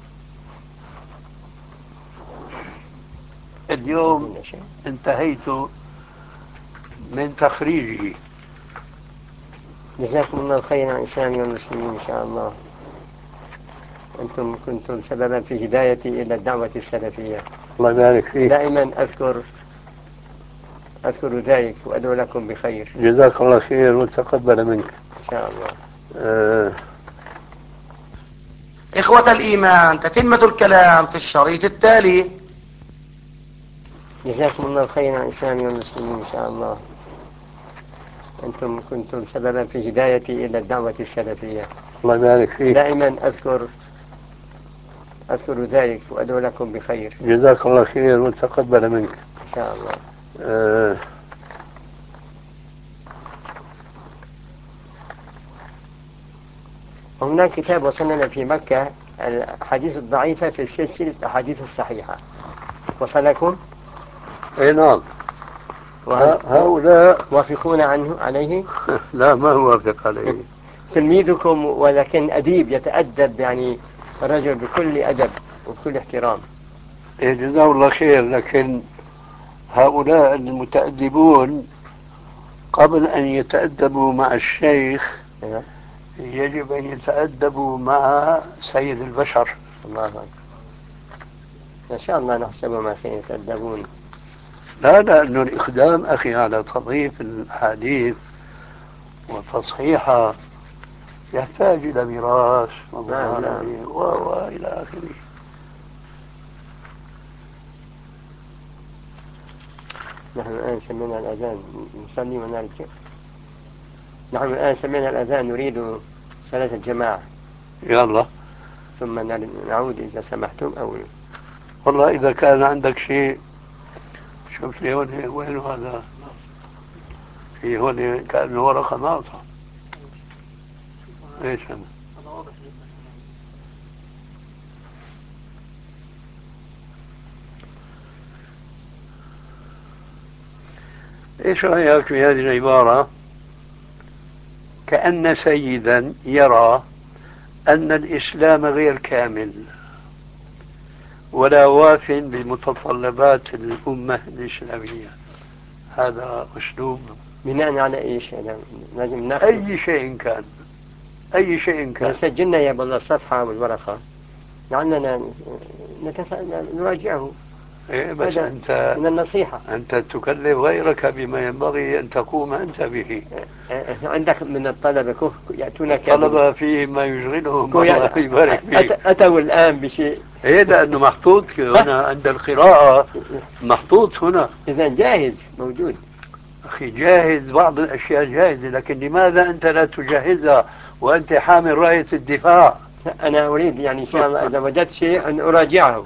[SPEAKER 2] اليوم انتهيت من تخريجه.
[SPEAKER 3] جزاكم الله خيرا عن الإسلام والمسلمين إن شاء الله. أنتم كنتم سببا في هدايتي إلى الدعوة السلفية.
[SPEAKER 2] الله يبارك فيك.
[SPEAKER 3] دائما أذكر أذكر ذلك وأدعو لكم بخير.
[SPEAKER 2] جزاك الله خير وتقبل منك
[SPEAKER 3] إن شاء الله.
[SPEAKER 2] آه.
[SPEAKER 1] إخوة الإيمان، تتمة الكلام في الشريط التالي.
[SPEAKER 3] جزاكم الله خيرا عن الإسلام والمسلمين إن شاء الله. أنتم كنتم سببا في هدايتي إلى الدعوة السلفية.
[SPEAKER 2] الله يبارك فيك.
[SPEAKER 3] دائما أذكر أذكر ذلك وأدعو لكم بخير.
[SPEAKER 2] جزاك الله خير وتقبل منك
[SPEAKER 3] إن شاء الله.
[SPEAKER 2] آه.
[SPEAKER 3] هناك كتاب وصلنا في مكة، الأحاديث الضعيفة في السلسلة الأحاديث الصحيحة، وصلكم؟
[SPEAKER 2] اي نعم. هؤلاء
[SPEAKER 3] وافقون عنه عليه؟
[SPEAKER 2] لا، ما وافق عليه.
[SPEAKER 3] تلميذكم ولكن أديب يتأدب، يعني رجل بكل أدب وبكل احترام.
[SPEAKER 2] إيه جزاه الله خير، لكن هؤلاء المتأدبون قبل أن يتأدبوا مع الشيخ يجب أن يتأدبوا مع سيد البشر.
[SPEAKER 3] الله أكبر. إن شاء الله نحسب ما فيه يتأدبون.
[SPEAKER 2] لا، لأنه الإقدام أخي على تضعيف الحديث وتصحيحها يحتاج إلى ميراث ومعاناة وإلى آخره.
[SPEAKER 3] نحن الآن سمعنا الأذان نصلي ونرجع. نحن الآن سمعنا الأذان نريد صلاة الجماعة.
[SPEAKER 2] يلا
[SPEAKER 3] ثم نعود إذا سمحتم. أو
[SPEAKER 2] والله إذا كان عندك شيء شوف لي هون، وين هذا؟ في هون كأنه ورقة ناقصة. ايش أنا؟ ايش رأيك في هذه العبارة؟ كأن سيدا يرى أن الإسلام غير كامل ولا واف بمتطلبات الأمة الإسلامية. هذا أسلوب
[SPEAKER 3] بناء على إيش؟ لازم ناخذ
[SPEAKER 2] أي شيء كان، أي شيء كان.
[SPEAKER 3] سجلنا يا بالله الصفحة والورقة لعلنا نراجعه.
[SPEAKER 2] إيه بس أنت
[SPEAKER 3] من النصيحة،
[SPEAKER 2] أنت تكلف غيرك بما ينبغي أن تقوم أنت به.
[SPEAKER 3] عندك من الطلبة يأتونك
[SPEAKER 2] الطلبة فيه ما يشغلهم، الله يبارك فيك.
[SPEAKER 3] أتوا الآن بشيء.
[SPEAKER 2] إيه لأنه محطوط هنا عند القراءة، محطوط هنا.
[SPEAKER 3] إذا جاهز موجود
[SPEAKER 2] أخي، جاهز، بعض الأشياء جاهزة، لكن لماذا أنت لا تجهزها وأنت حامل راية الدفاع؟
[SPEAKER 3] أنا أريد يعني إن شاء الله إذا وجدت شيء أن أراجعه.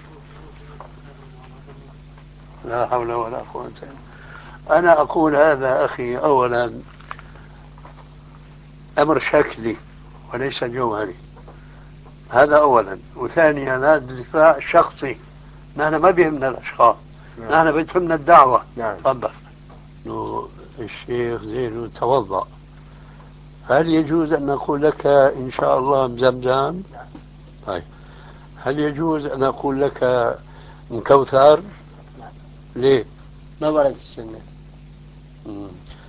[SPEAKER 2] لا حول ولا قوة إلا بالله. أنا أقول هذا أخي أولا أمر شكلي وليس جوهري. هذا أولا. وثانيا هذا دفاع شخصي، نحن ما بيهمنا الأشخاص، نحن بتهمنا الدعوة.
[SPEAKER 3] نعم.
[SPEAKER 2] تفضل. إنه الشيخ زين توضأ، هل يجوز أن نقول لك إن شاء الله مزمزم؟ طيب، هل يجوز أن أقول لك مكوثر؟ ليه؟
[SPEAKER 3] ما ورد السنة.
[SPEAKER 2] مم.